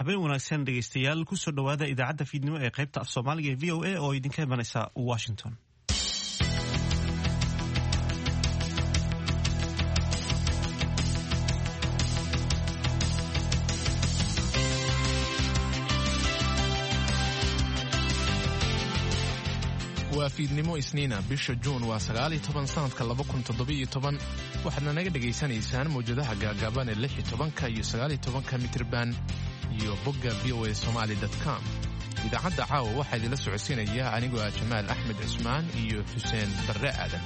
habeen wanaagsan dhegeystayaal kusoo dhawaada idaacadda fiidnimo ee qaybta af Soomaaliga ee VOA oo idinka imanaysa Washington. waa fiidnimo isniina bisha Juun waa 19 sanadka 2017 waxaadna naga dhageysanaysaan mowjadaha gaagaaban ee 16 iyo 19 mitirban iyo bogga voasomali.com. idaacadda caawa waxaa idinla socodsiinaya anigoo ah Jamaal Axmed Cusmaan iyo Xuseen Barre Aadan.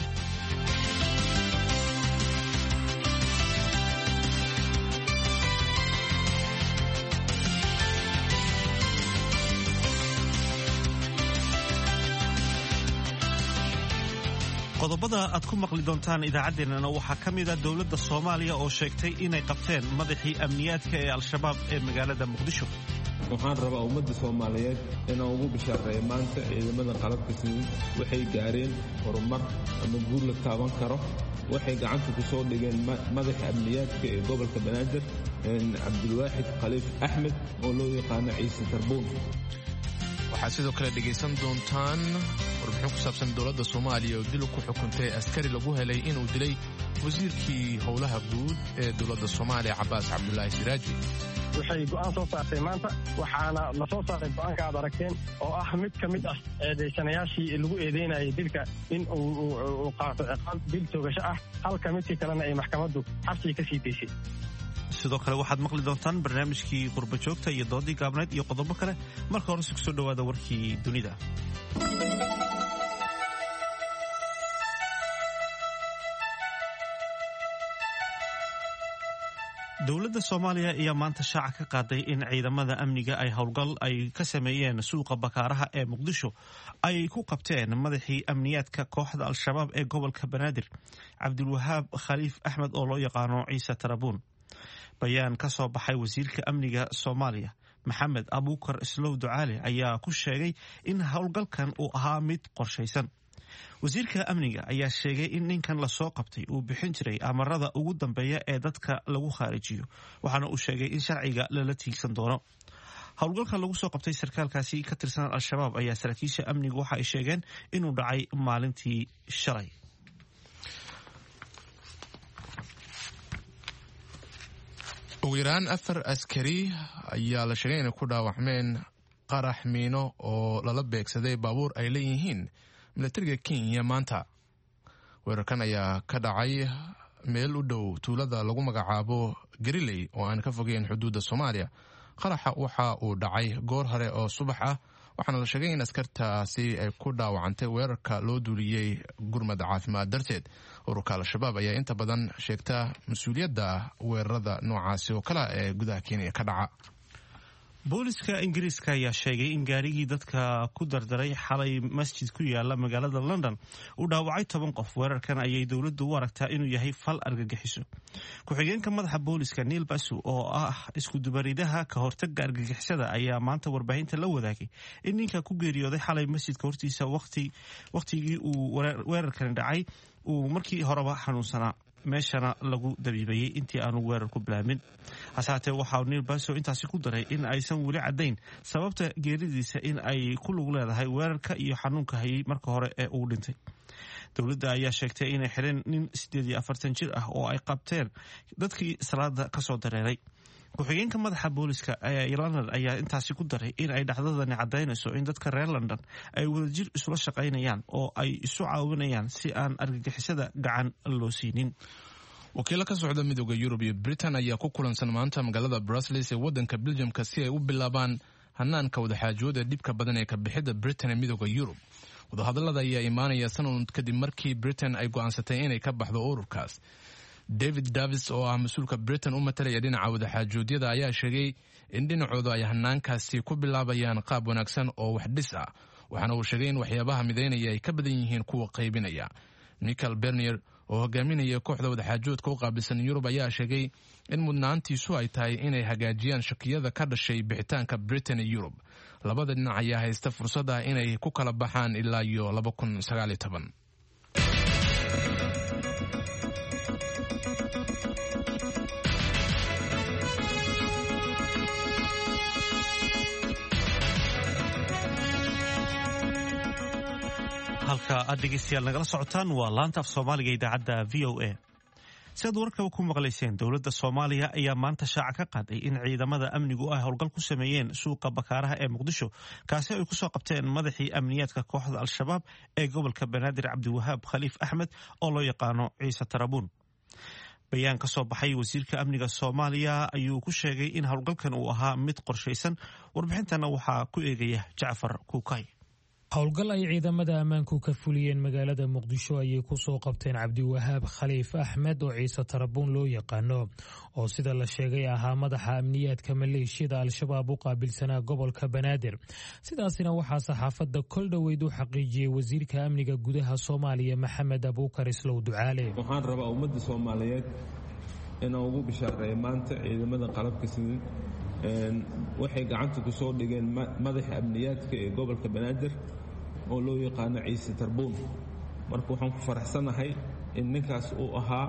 qodobada aad ku maqli doontaan idaacaddeenana waxaa ka mid ah dowladda Soomaaliya oo sheegtay inay qabteen madaxii amniyaadka ee Al-Shabaab ee magaalada Muqdisho. waxaan rabaa ummadda Soomaaliyeed inaan ugu bishaareeyo maanta ciidamada qalabka sida waxay gaareen horumar ama guul la taaban karo. waxay gacanta ku soo dhigeen madaxa amniyaadka ee gobolka Banaadir Cabdulwaaxid Khaliif Axmed oo loo yaqaan Ciise Tarbuun. waxaad sidoo kale dhegaysan doontaan warbixin ku saabsan dowladda Soomaaliya oo dil ku xukuntay askari lagu helay inuu dilay wasiirkii howlaha guud ee dowladda Soomaaliya Cabbaas Cabdullaahi Siraaji. waxay go'aan soo saartay maanta waxaana la soo saaray go'aanka aad aragteen oo ah mid ka mid ah eedeysanayaashii lagu eedeynayay dilka in uu qaato ciqaab dil toogasho ah halka midkii kalena ay maxkamaddu xabsiga ka sii daysay. sidoo kale waxaad maqli doontaan barnaamijkii qurba joogta iyo doodii gaabneed iyo qodobo kale marka hore si kusoo dhawaada warkii dunida. dowladda Soomaaliya ayaa maanta shaaca ka qaaday in ciidamada amniga ay howlgal ay ka sameeyeen suuqa Bakaaraha ee Muqdisho ay ku qabteen madaxii amniyaadka kooxda Al-Shabaab ee gobolka Banaadir Cabdulwahaab Khaliif Axmed oo loo yaqaano Ciise Tarbuun. bayaan ka soo baxay wasiirka amniga Soomaaliya Maxamed Abuukar Islow Ducaale ayaa ku sheegay in howlgalkan uu ahaa mid qorshaysan. wasiirka amniga ayaa sheegay in ninkan la soo qabtay uu bixin jiray amarada ugu dambeeya ee dadka lagu khaarijiyo waxaana uu sheegay in sharciga lala tiigsan doono. howlgalka lagu soo qabtay sarkaalkaasi ka tirsan Al-Shabaab ayaa saraakiisha amniga waxa ay sheegeen inuu dhacay maalintii shalay. ugu yaraan 4 askari ayaa la sheegay inay ku dhaawacmeen qarax miino oo lala beegsaday baabuur ay leeyihiin milatariga Kenya maanta. weerarkan ayaa ka dhacay meel u dhow tuulada lagu magacaabo Gariley oo aan ka fogeyn xuduudda Soomaaliya. qaraxa waxa uu dhacay goor hore oo subax ah waxaana la sheegay in askartaasi ay ku dhaawacantay weerarka loo duuliyey gurmad caafimaad darteed. ururka Al-Shabaab ayaa inta badan sheegta mas-uuliyadda weerarada noocaasi oo kale ee gudaha Kenya ka dhaca. booliska Ingiriiska ayaa sheegay in gaarigii dadka ku dardaray xalay masjid ku yaala magaalada London uu dhaawacay 10 qof. weerarkan ayay dowladdu u aragtaa inuu yahay fal argagixiso. ku-xigeenka madaxa booliska Neil Basu oo ah isku dubaridaha ka hortagga argagixisada ayaa maanta warbaahinta la wadaagay in ninka ku geeriyooday xalay masjidka hortiisa waqtigii uu weerarkan dhacay uu markii horeba xanuunsanaa meeshana lagu dabiibayay intii aanu weerar ku bilaabin. hasaatee waxaa Neil Basu intaasi ku daray in aysan weli caddayn sababta geeridiisa in ay ku lug leedahay weerarka iyo xanuunka hayay marka hore ee uu dhintay. dowladda ayaa sheegtay inay xireen nin 48 jir ah oo ay qabteen dadkii salaada ka soo dareeray. ku-xigeenka madaxa booliska ee London ayaa intaasi ku daray in ay dhacdadani caddaynayso in dadka reer London ay wadajir isula shaqaynayaan oo ay isu caawinayaan si aan argagixisada gacan loo siinin. wakiilo ka socda midowda Yurub iyo Britain ayaa ku kulansan maanta magaalada Brussels ee waddanka Belgiumka si ay u bilaabaan hanaanka wadaxaajooda dhibka badan ee ka bixidda Britain ee midowda Yurub. wadahadallada ayaa imaanaya sanad kadib markii Britain ay go'aansatay inay ka baxdo ururkaas. David Davis oo ah mas-uulka Britain u matalaya dhinaca wadaxaajoodyada ayaa sheegay in dhinacooda ay hanaankaasi ku bilaabayaan qaab wanaagsan oo wax dhis ah waxaana uu sheegay in waxyaabaha midaynaya ay ka badan yihiin kuwa qaybinaya. Michael Barnier oo hogaaminaya kooxda wadaxaajoodka u qaabilsan Yurub ayaa sheegay in mudnaantiisu ay tahay inay hagaajiyaan shakiyada ka dhashay bixitaanka Britain ee Yurub. labada dhinac ayaa haysta fursad ah inay ku kala baxaan ilaa iyo 2019. halka aad dhegeystayaal nagala socotaan waa laanta af soomaaliga idaacadda v o a si aad warkaba ku maqlayseen dowladda soomaaliya ayaa maanta shaaca ka qaaday in ciidamada amnigu ay howlgal ku sameeyeen suuqa bakaaraha ee muqdisho kaasi ay ku soo qabteen madaxii amniyaadka kooxda al-shabaab ee gobolka banaadir cabdiwahaab khaliif axmed oo loo yaqaano ciise tarabuun bayaan ka soo baxay wasiirka amniga soomaaliya ayuu ku sheegay in howlgalkan uu ahaa mid qorshaysan warbixintana waxaa ku eegaya jacfar kuukay howlgal ay ciidamada ammaanku ka fuliyeen magaalada muqdisho ayay ku soo qabteen cabdiwahaab khaliif axmed oo ciise tarabuun loo yaqaano oo sida la sheegay ahaa madaxa amniyaadka maleeshiyada al-shabaab u qaabilsanaa gobolka banaadir sidaasina waxaa saxaafadda kol dhoweyd u xaqiijiyey wasiirka amniga gudaha soomaaliya maxamed abuukar islow ducaale waxaan rabaa ummadda soomaaliyeed inaan ugu bishaareeyo maanta ciidamada qalabka sida waxay gacanta ku soo dhigeen madaxa amniyaadka ee gobolka banaadir oo loo yaqaano ciise tarbuun marka waxaan ku faraxsanahay in ninkaas uu ahaa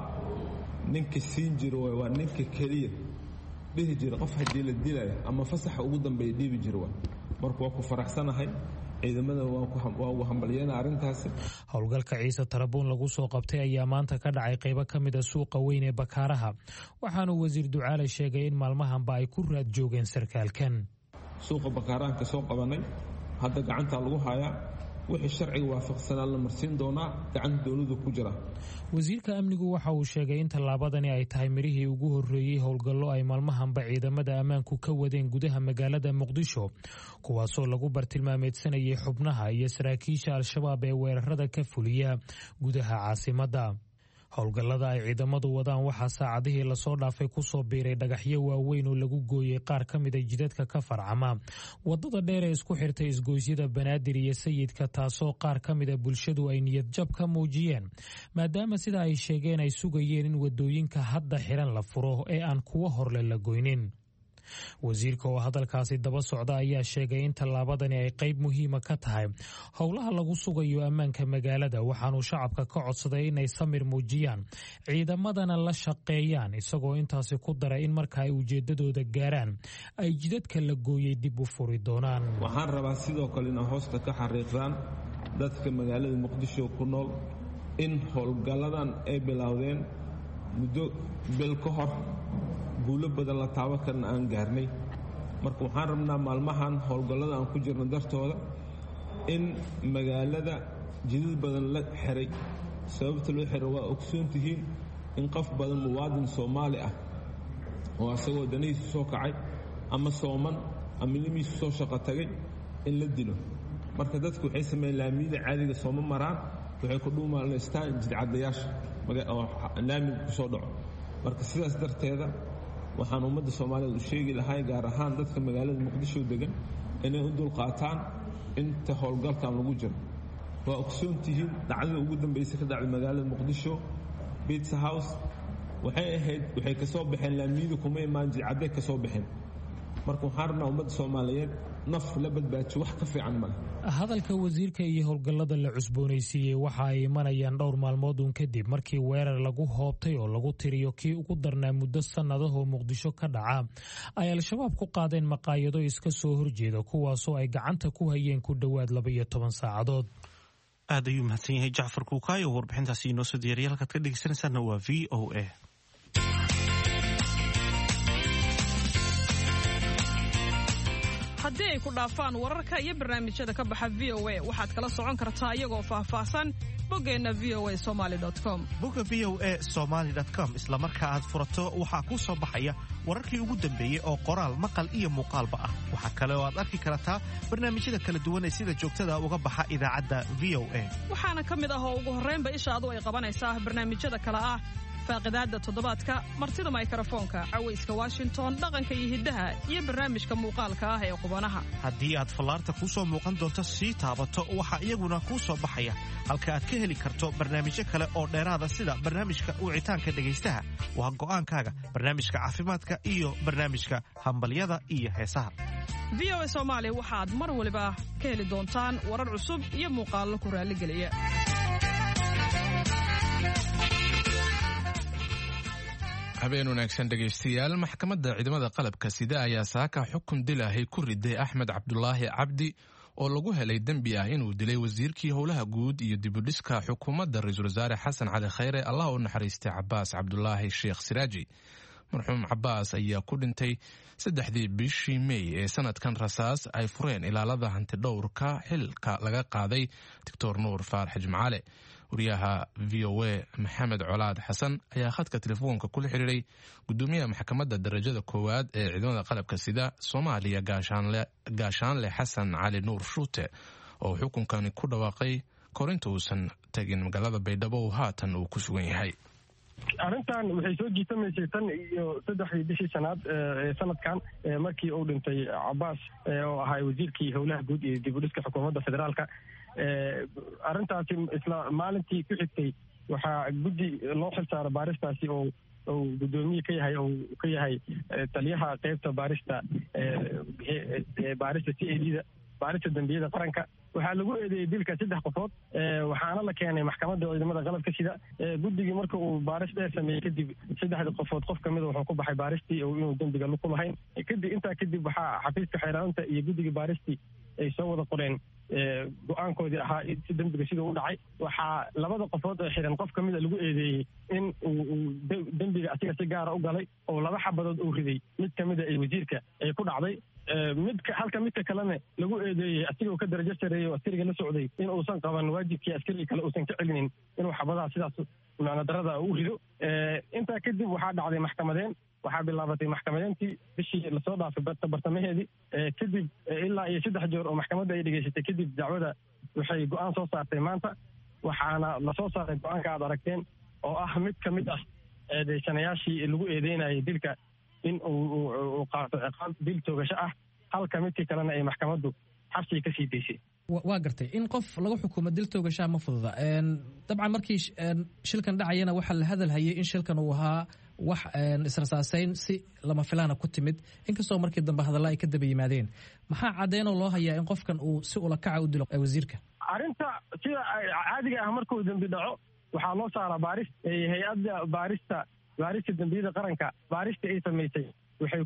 ninka siin jira waa ninka keliya dhihi jira qof haddii la dilayo ama fasaxa ugu dambeeya dhiibi jira waa marka waa ku faraxsanahay ciidamada waa ugu hambalyeena arrintaasi howlgalka ciise tarabuun lagu soo qabtay ayaa maanta ka dhacay qaybo ka mid a suuqa weyn ee bakaaraha waxaanu wasiir ducaale sheegay in maalmahanba ay ku raad joogeen sarkaalkan suuqa bakaarahan ka soo qabanay hadda gacantaa lagu hayaa wixii sharciga waafaqsanaa la marsiin doonaa gacanta dowladda ku jira wasiirka amnigu waxa uu sheegay in tallaabadani ay tahay mirihii ugu horreeyey howlgallo ay maalmahanba ciidamada ammaanku ka wadeen gudaha magaalada muqdisho kuwaasoo lagu bartilmaameedsanayay xubnaha iyo saraakiisha al-shabaab ee weerarada ka fuliya gudaha caasimadda howlgallada ay ciidamadu wadaan waxaa saacadihii lasoo dhaafay ku soo biiray dhagaxyo waaweyn oo lagu gooyey qaar ka mida jidadka ka farcama waddada dheer ee isku xirtay isgoysyada banaadir iyo sayidka taasoo qaar ka mida bulshadu ay niyadjab ka muujiyeen maadaama sida ay sheegeen ay sugayeen in waddooyinka hadda xiran la furo ee aan kuwo horle la goynin wasiirka oo hadalkaasi daba socda ayaa sheegay in tallaabadani ay qayb muhiima ka tahay howlaha lagu sugayo ammaanka magaalada waxaanuu shacabka ka codsaday inay samir muujiyaan ciidamadana la shaqeeyaan isagoo intaasi ku daray in marka ay ujeedadooda gaaraan ay jidadka la gooyey dib u furi doonaan waxaan rabaa sidoo kale inay hoosta ka xariiqdaan dadka magaalada muqdisho ku nool in howlgalladan ay bilowdeen muddo bil ka hor guulo badan la taaban karna aan gaarnay marka waxaan rabnaa maalmahan howlgallada aan ku jirno dartooda in magaalada jidad badan la xiray sababta loo xiray waa ogsoon tihiin in qof badan muwaadin soomaali ah oo asagoo danihiisu soo kacay ama sooman ama limiisu soo shaqo tagay in la dilo marka dadku waxay sameeyeen laamiyada caadiga sooma maraan waxay ku dhuumaalaystaan jidcadayaasha laamiga ku soo dhaco marka sidaas darteeda waxaan ummadda soomaaliyeed u sheegi lahay gaar ahaan dadka magaalada muqdisho degan inay u dulqaataan inta howlgalkan lagu jiro waa ogsoon tihiin dhacdada ugu dambaysa ka dhacday magaalada muqdisho Pizza House waxay ka soo baxeen laamiyada kuma imaan jidcadday ka soo baxeen marka waxaan rabnaa ummadda soomaaliyeed naf la badbaajiyo wax ka fiican male hadalka wasiirka iyo howlgallada la cusboonaysiiyey waxa ay imanayaan dhowr maalmood uun kadib markii weerar lagu hoobtay oo lagu tiriyo kii ugu darnaa muddo sannadahoo muqdisho ka dhaca ay al-shabaab ku qaadeen maqaayado iska soo horjeeda kuwaasoo ay gacanta ku hayeen ku dhowaad 12 saacadood aad ayuu mahadsan yahay jacfar kuukaayo warbixintaasi inoo soo diyaariyay halkaad ka dhegeysanaysaana waa v o a haddii ay ku dhaafaan wararka iyo barnaamijyada ka baxa v o a waxaad kala socon kartaa iyagoo faahfaahsan boggeenna v o a somalycom bogga v o a somalycom isla marka aad furato waxaa kuu soo baxaya wararkii ugu dambeeyey oo qoraal maqal iyo muuqaalba ah waxaa kale oo aad arki kartaa barnaamijyada kala duwan ee sida joogtada uga baxa idaacadda v o a waxaana ka mid ah oo ugu horraynba ishaadu ay qabanaysaa barnaamijyada kale ah faaqidaadda toddobaadka martida mikrofoonka cawayska washington dhaqanka iyo hiddaha iyo barnaamijka muuqaalka ah ee qubanaha haddii aad fallaarta kuu soo muuqan doonto sii taabato waxaa iyaguna kuu soo baxaya halka aad ka heli karto barnaamijyo kale oo dheeraada sida barnaamijka wicitaanka dhegaystaha waa go'aankaaga barnaamijka caafimaadka iyo barnaamijka hambalyada iyo heesaha v o a soomaali waxaad mar waliba ka heli doontaan warar cusub iyo muuqaallo ku raalligeliya habeen wanaagsan dhegaystayaal maxkamadda ciidamada qalabka sida ayaa saaka xukun dilaahay ku riday axmed cabdulaahi cabdi oo lagu helay dembi ah inuu dilay wasiirkii howlaha guud iyo dibudhiska xukuumadda ra-iisul wasaare xasan cali khayre allah u naxariistay cabaas cabdulaahi sheekh siraaji. marxuum cabaas ayaa ku dhintay 3 bishii May ee sanadkan rasaas ay fureen ilaalada hantidhowrka xilka laga qaaday Dr. Nuur Faarax Jimcaale. wariyaha VOA Maxamed Colaad Xasan ayaa khadka telefoonka kula xiriiray gudoomiyaha maxkamadda darajada koowaad ee ciidamada qalabka sida Soomaaliya gaashaanle Xasan Cali Nuur Shuute oo xukunkani ku dhawaaqay korinta uusan tagin magaalada Baydhabo haatan uu ku sugan yahay. arrintan waxay soo jiitamaysay tan iyo 3 bishii sanaad ee sanadkan markii uu dhintay Cabaas oo ahaa wasiirkii howlaha guud iyo dibudhiska xukuumadda federaalka. arrintaasi isla maalintii ku xigtay waxaa guddi loo xilsaaray baaristaasi oo gudoomiye ka yahay taliyaha qaybta baarista CID-da baarista dambiyada qaranka. waxaa lagu eedeeyey dilka 3 qofood waxaana la keenay maxkamadda ciidamada qalabka sida. guddigii marka uu baaris dheer sameeyey kadib 3 qofood qof kamid wuxuu ku baxay baaristii oo inuu dembiga ku lahayn. kadib waxaa xafiiska xeeraanta iyo guddigii baaristii ay soo wada qoreen go-aankoodii ahaa si dembiga siduu u dhacay. waxaa 2 qofood oo xiran qof kamida lagu eedeeyey in uu dembiga asiga si gaara u galay oo 2 xabadood uu riday mid kamida ay wasiirka ay ku dhacday. halka midka kalena lagu eedeeyey asigoo ka darajo sareeyey oo askariga la socday in uusan qaban waajibkii askariga kale uusan ka celinin inuu xabadaha sidaas macna darada u rido. intaa kadib waxaa dhacday maxkamadeen. waxaa bilaabatay maxkamadeyntii bishii lasoo dhaafay bartamaheedii. kadib ilaa iyo 3 jeer oo maxkamadda ay dhegaysatay kadib dacwada waxay go-aan soo saartay maanta. waxaana lasoo saaray go-aanka aad aragteen oo ah mid ka mid ah eedeysanayaashii lagu eedeynayay dilka in uu qaato ciqaab dil toogasho ah, halka midkii kalena ay maxkamaddu xabsiga ka sii daysay. waa gartay in qof lagu xukumo dil toogashaha ma fududa. dabcan markii shilkan dhacayana waxaa la hadal hayay in shilkan uu ahaa wax israsaasayn si lama filaana ku timid, inkastoo markii dambe hadalla ay ka daba yimaadeen. maxaa caddeynoo loo hayaa in qofkan uu si ula kaca u dilo wasiirka? arrinta sida caadiga ah markuu dembi dhaco waxaa loo saaraa baaris. hay-adda baarista dambiyada qaranka baarista ay samaysay waxay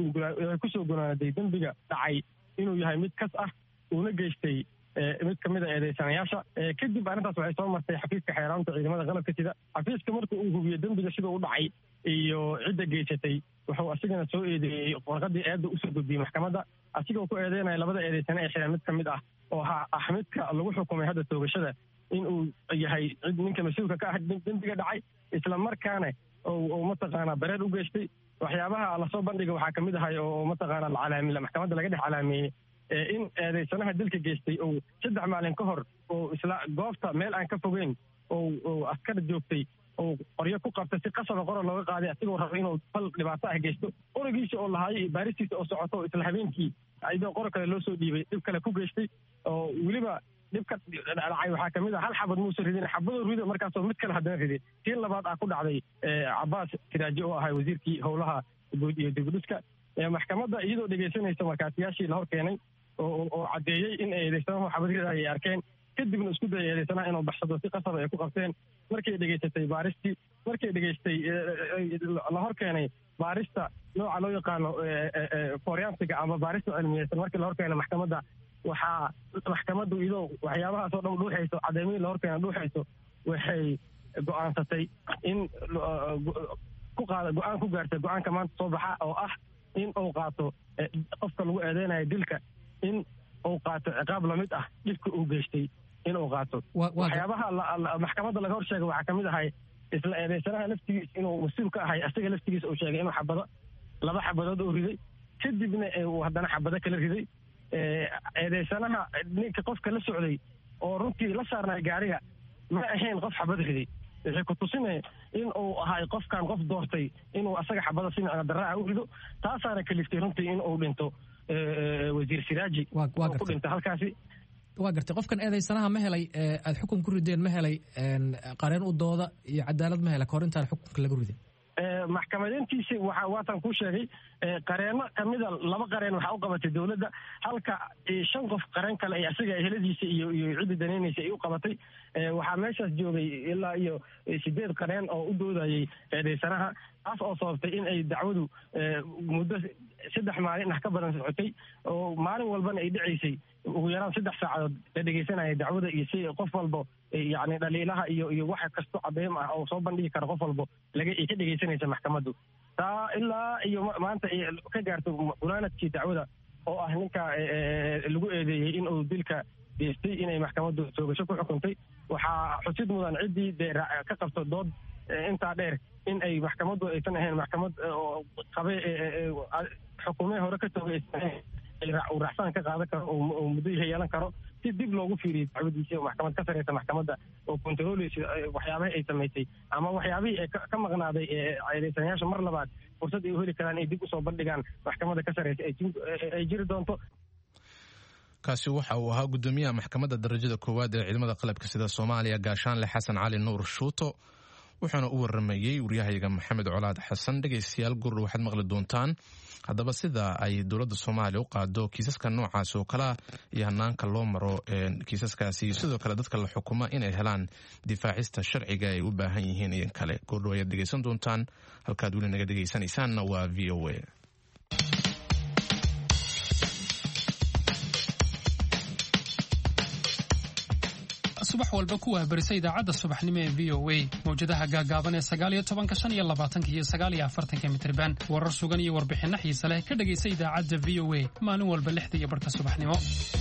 kusoo gunaaday dembiga dhacay inuu yahay mid kas ah uuna geystay mid kamid a eedeysanayaasha. kadib arrintaas waxay soo martay xafiiska xeeraanta ciidamada qalabka sida. xafiiska marka uu hubiyo dembiga siduu u dhacay iyo cidda geysatay wuxuu asigana soo eedeeyey warqadii eedda usoo gudbiyey maxkamadda asigoo ku eedeynaya 2 eedeysane ee xiran mid kamid ah oo ah midka lagu xukumay hadda toogashada inuu yahay cid ninka mas-uulka ka ah dembiga dhacay isla markaana oo mataqaanaa bareer u geystay. waxyaabaha lasoo bandhiga waxaa kamid ahay oo mataqaana maxkamadda laga dhex calaameeyey in eedeysanaha dilka geystay oo 3 maalin ka hor oo isla goobta meel aan ka fogeyn oo askar joogtay oo qoryo ku qabtay si qasaba qora looga qaaday asigoo raba inuu fal dhibaato ah geysto. qorigiisa oo lahaayay baaristiisa oo socoto isla habeenkii ayadoo qor kale loo soo dhiibay dhib kale ku geystay oo weliba dhibka dhacay waxaa kamid ah 1 xabad muusa ridin xabadoo rido markaasoo mid kale haddana riday. tii labaad ku dhacday Cabaas Siraaji oo ahay wasiirkii howlaha guud iyo dibudhiska. maxkamadda iyadoo dhegaysanaysa markaatiyaashii la hor keenay oo caddeeyey in eedeysanahu xabadrida ay arkeen kadibna isku dayay eedeysanaha inuu baxsado si qasab ay ku qabteen. markay dhegaysatay baaristii markay dhegaystay la hor keenay baarista nooca loo yaqaano forensiga ama baarista cilmiyeysan markii la hor keenay maxkamadda waxaa maxkamaddu iyadoo waxyaabahaas oo dhan dhuuxayso caddeymihii la hor keena dhuuxayso waxay go-aansatay in go-aan ku gaartay go-aanka maanta soo baxa oo ah in uu qaato qofka lagu eedeynayo dilka in uu qaato ciqaab lamid ah dhibka uu geystay in uu qaato. waxyaabaha maxkamadda laga hor sheegay waxaa kamid ahay isla eedeysanaha laftigiisa inuu mas-uul ka ahay asiga laftigiisa uu sheegay inuu 2 xabadood uu riday kadibna uu haddana xabado kala riday. eedeysanaha ninka qofka la socday oo runtii la saarnay gaariga ma ahayn qof xabad riday. waxay ku tusinay in uu ahay qofkan qof doortay inuu asaga xabada si macna daraa u rido. taasaana kaliftay runtii in uu dhinto wasiir Siraaji oo ku dhintay halkaasi. waa gartay qofkan eedeysanaha ma helay aad xukun ku rideen ma helay qareen u dooda iyo cadaalad ma helay ka hor intaan xukunka lagu ridin? maxkamadeyntiisi waatan ku sheegay qareeno kamida 2 qareen waxaa u qabatay dowladda, halka 5 qof qareen kale ay isaga eheladiisa iyo cidda daneynaysa ay u qabatay. waxaa meeshaas joogay ilaa iyo 8 qareen oo u doodayay eedeysanaha, taas oo sababtay in ay dacwadu muddo 3 maalin ka badan socotay, oo maalin walbana ay dhacaysay ugu yaraan 3 saacadood la dhegeysanaya dacwada, iyo si qof walbo yani dhaliilaha iyo waxa kasto cadeym ah oo soo bandhigi kara qof walbo ay ka dhegeysanaysa maxkamaddu. taa ilaa iyo maanta ay ka gaarto gunaanadkii dacwada oo ah ninka lagu eedeeyey in uu dilka geystay inay maxkamaddu toogasho ku xukuntay. waxaa xusid mudan ciddii ka qabto dood intaa dheer in ay maxkamaddu aysan ahayn maxkamad qabe xukuumee hore ka toogay uu racfaan ka qaadan karo oo muddo yeelan karo si dib loogu fiiriyo dacwadiisa maxkamad ka sareysa maxkamadda oo kontrooleysa waxyaabaha ay samaysay ama waxyaabihii ka maqnaaday eedeysanayaasha mar labaad fursad ay u heli karaan ay dib usoo bandhigaan maxkamadda ka sareysa ay jiri doonto. kaasi waxa uu ahaa gudoomiyaha maxkamadda darajada koowaad ee ciidamada qalabka sida Soomaaliya gaashaanle Xasan Cali Nuur Shuuto, wuxuuna u waramayay waryahayaga Maxamed Colaad Xasan. dhegeystayaal gurur waxaad maqli doontaan haddaba sida ay dowladda Soomaaliya u qaado kiisaska noocaas oo kale iyo hanaanka loo maro kiisaskaasi, sidoo kale dadka la xukuma inay helaan difaacista sharciga ay u baahan yihiin iyo kale. gurur ayaad dhegeysan doontaan, halkaad weli naga dhegeysanaysaanna waa VOA. subax walba ku wahbarisa idaacadda subaxnimo ee VOA mawjadaha gaagaaban ee 19, 25 iyo 49 mitirban. warar sugan iyo warbixinno xiiso leh ka dhagaysa idaacadda VOA maalin walba 6:00 subaxnimo.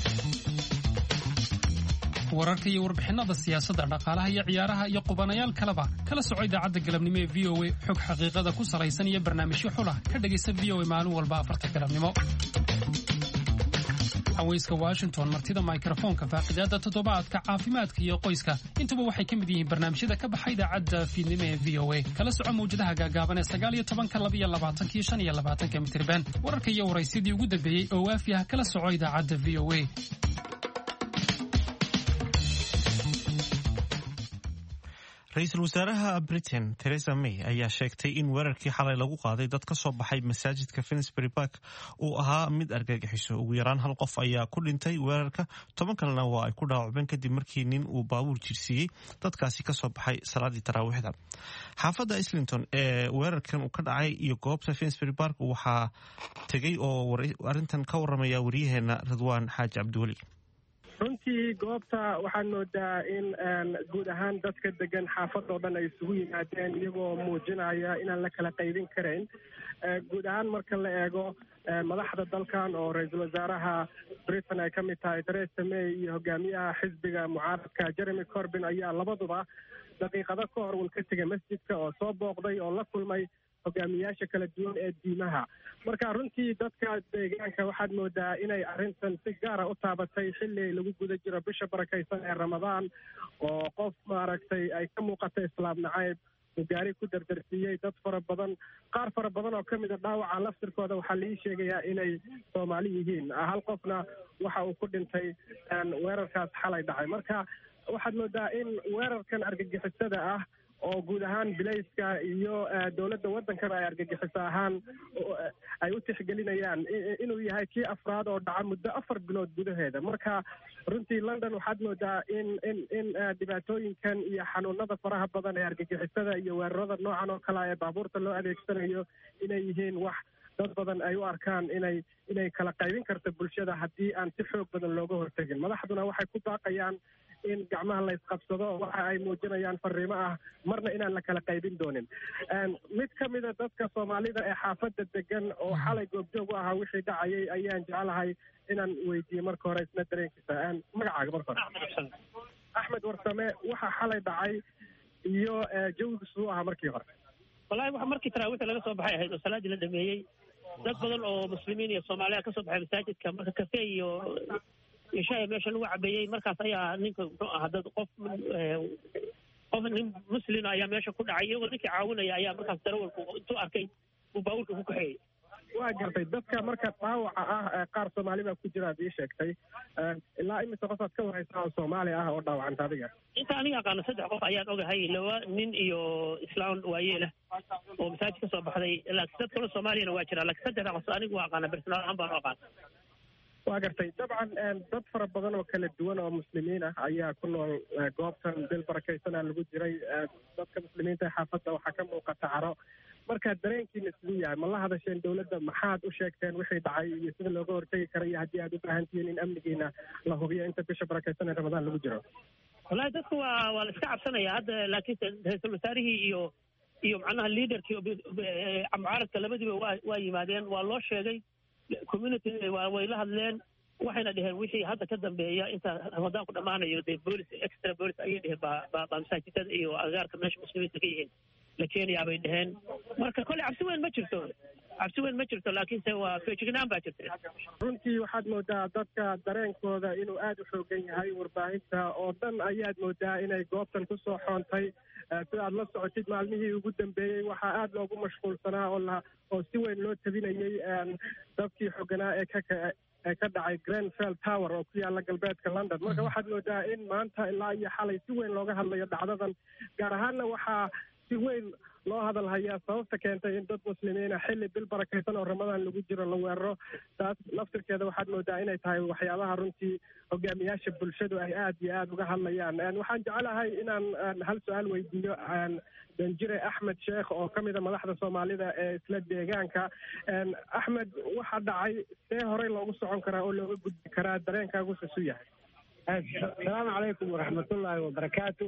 wararka iyo warbixinada siyaasadda, dhaqaalaha iyo ciyaaraha iyo qubanayaal kaleba kala soco idaacadda galabnimo ee VOA. xog xaqiiqada ku salaysan iyo barnaamijyo xulah ka dhagaysa VOA maalin walba 4 galabnimo. haweyska Washington, martida mikrofoonka, faaqidaada toddobaadka, caafimaadka iyo qoyska, intuba waxay ka mid yihiin barnaamijyada ka baxay idaacadda fiidnimo ee VOA. kala soco mawjadaha gaagaaban ee 19, 22 iyo 25 mitirban. wararka iyo waraysidii ugu dambeeyey oo waafi ah kala soco idaacadda VOA. ra-iisul wasaaraha Britain Theresa May ayaa sheegtay in weerarkii xalay lagu qaaday dad ka soo baxay masaajidka Finsbury Park uu ahaa mid argagixiso. ugu yaraan 1 qof ayaa ku dhintay weerarka, 10 kalena waa ay ku dhaawacmeen kadib markii nin uu baabuur jirsiiyey dadkaasi ka soo baxay salaadii taraawiixda. xaafadda Islington ee weerarkan uu ka dhacay iyo goobta Finsbury Park waxaa tegay oo arrintan ka waramaya wariyaheena Ridwaan Xaaji Cabdiweli. runtii goobta waxaan moodaa in guud ahaan dadka degan xaafadoo dhan ay isugu yimaadeen iyagoo muujinaya inaan la kala qaybin karayn. guud ahaan marka la eego madaxda dalkan oo ra-iisul wasaaraha Britain ay ka mid tahay Theresa May iyo hogaamiyaha xisbiga mucaaradka Jeremy Corbyn ayaa labaduba daqiiqado ka hor ka tegay masjidka oo soo booqday oo la kulmay hogaamiyaasha kala duwan ee diimaha. marka runtii dadka deegaanka waxaad moodaa inay arrintan si gaara u taabatay xilli lagu guda jiro bisha barakaysan ee Ramadaan, oo qof maaragtay ay ka muuqatay islaam nacayb uu gaari ku dardarsiiyey dad fara badan. qaar fara badan oo ka mid a dhaawaca laftirkooda waxaa la ii sheegayaa inay Soomaali yihiin. 1 qofna waxa uu ku dhintay weerarkaas xalay dhacay. marka waxaad moodaa in weerarkan argagixisada ah oo guud ahaan bilayska iyo dowladda waddankan ay argagixiso ahaan ay u tixgelinayaan inuu yahay kii afraad oo dhaca muddo 4 bilood gudaheeda. marka runtii London waxaad moodaa in dhibaatooyinkan iyo xanuunada faraha badan ee argagixisada iyo weerarada noocan oo kale ee baabuurta loo adeegsanayo inay yihiin wax dad badan ay u arkaan inay kala qaybin karto bulshada haddii aan si xoog badan looga hortegin. madaxduna waxay ku baaqayaan in gacmaha la isqabsado, waxa ay muujinayaan fariimo ah marna inaan la kala qaybin doonin. mid ka mida dadka Soomaalida ee xaafadda degan oo xalay goobjoog u ahaa wixii dhacayay ayaan jecelahay inaan weydiiyo marka hore isna dareenkiisa. magacaaga marka hore? Axmed Warsame. waxa xalay dhacay iyo jawigiisu ahaa markii hore? wallaahi waxa markii taraawiixda laga soo baxay ahayd oo salaadii la dhameeyey, dad badan oo muslimiin iyo Soomaaliya ka soo baxay masaajidka, marka kafee iyo ishaay meesha lagu cabeeyey. markaas ayaa ninka muxuu ahaa dad qof nin muslim ayaa meesha ku dhacay, iyagoo ninkii caawinaya ayaa markaas darawalku intuu arkay uu baabuurka ku kaxeeyey. waa gartay dadka marka dhaawaca ah qaar Soomaali baa ku jira aad ii sheegtay ilaa imisa qofaad ka waraysaa oo Soomaali ah oo dhaawacanta adiga inta aniga aqaano 3 qof ayaan ogahay 2 nin iyo islaan waayeel oo masaajid ka soo baxday laakiin dad kale Soomaaliyana waa jira laakiin 3 qof anigu waa aqaana personal ahaan baan aqaan waa gartay dabcan dad fara badan oo kala duwan oo muslimiin ah ayaa ku nool goobtan bil barakaysan lagu jiray dadka muslimiinta ee xaafadda waxaa ka muuqata caro marka dareenkiina siduu yahay ma la hadasheen dowladda maxaad u sheegteen wixii dhacay iyo sida looga hortegi karo iyo haddii aad u baahan tihiin in amnigiina la hubiyo inta bisha barakaysan ee ramadaan lagu jiro wallahi dadku waa la iska cabsanaya hadda laakiin ra'iisul wasaarihii iyo macnaha leaderkii mucaaradka labadiiba waa yimaadeen waa loo sheegay community way la hadleen waxayna dhaheen wixii hadda ka dambeeya inta ramadaan ku dhamaanayo dee police extra police ayay dhaheen baa masaajidada iyo agaarka meesha muslimiinta ka yihiin la keenayaa bay dhaheen marka kolley cabsi weyn ma jirto laakiinse waa feejignaan baa jirta runtii waxaad moodaa dadka dareenkooda inuu aad u xoogan yahay warbaahinta oo dhan ayaad moodaa inay goobtan ku soo xoontay sida aad la socotid maalmihii ugu dambeeyey waxaa aad loogu mashquulsanaa oo si weyn loo tabinayay dabkii xoganaa ee ka dhacay Grenfell Tower oo ku yaala galbeedka London marka waxaad moodaa in maanta ilaa iyo xalay si weyn looga hadlayo dhacdadan gaar ahaanna waxaa si weyn loo hadal hayaa sababta keentay in dad muslimiina xilli bil barakaysan oo ramadaan lagu jiro la weeraro taas laftirkeeda waxaad moodaa inay tahay waxyaabaha runtii hogaamiyaasha bulshadu ay aad iyo aad uga hadlayaan waxaan jecelahay inaan hal su-aal weydiiyo danjire Axmed Sheekh oo ka mid ah madaxda Soomaalida ee isla deegaanka Axmed waxa dhacay see horey loogu socon karaa oo looga gudbi karaa dareenkaagu sisu yahay assalaamu calaykum waraxmatullaahi wabarakaatu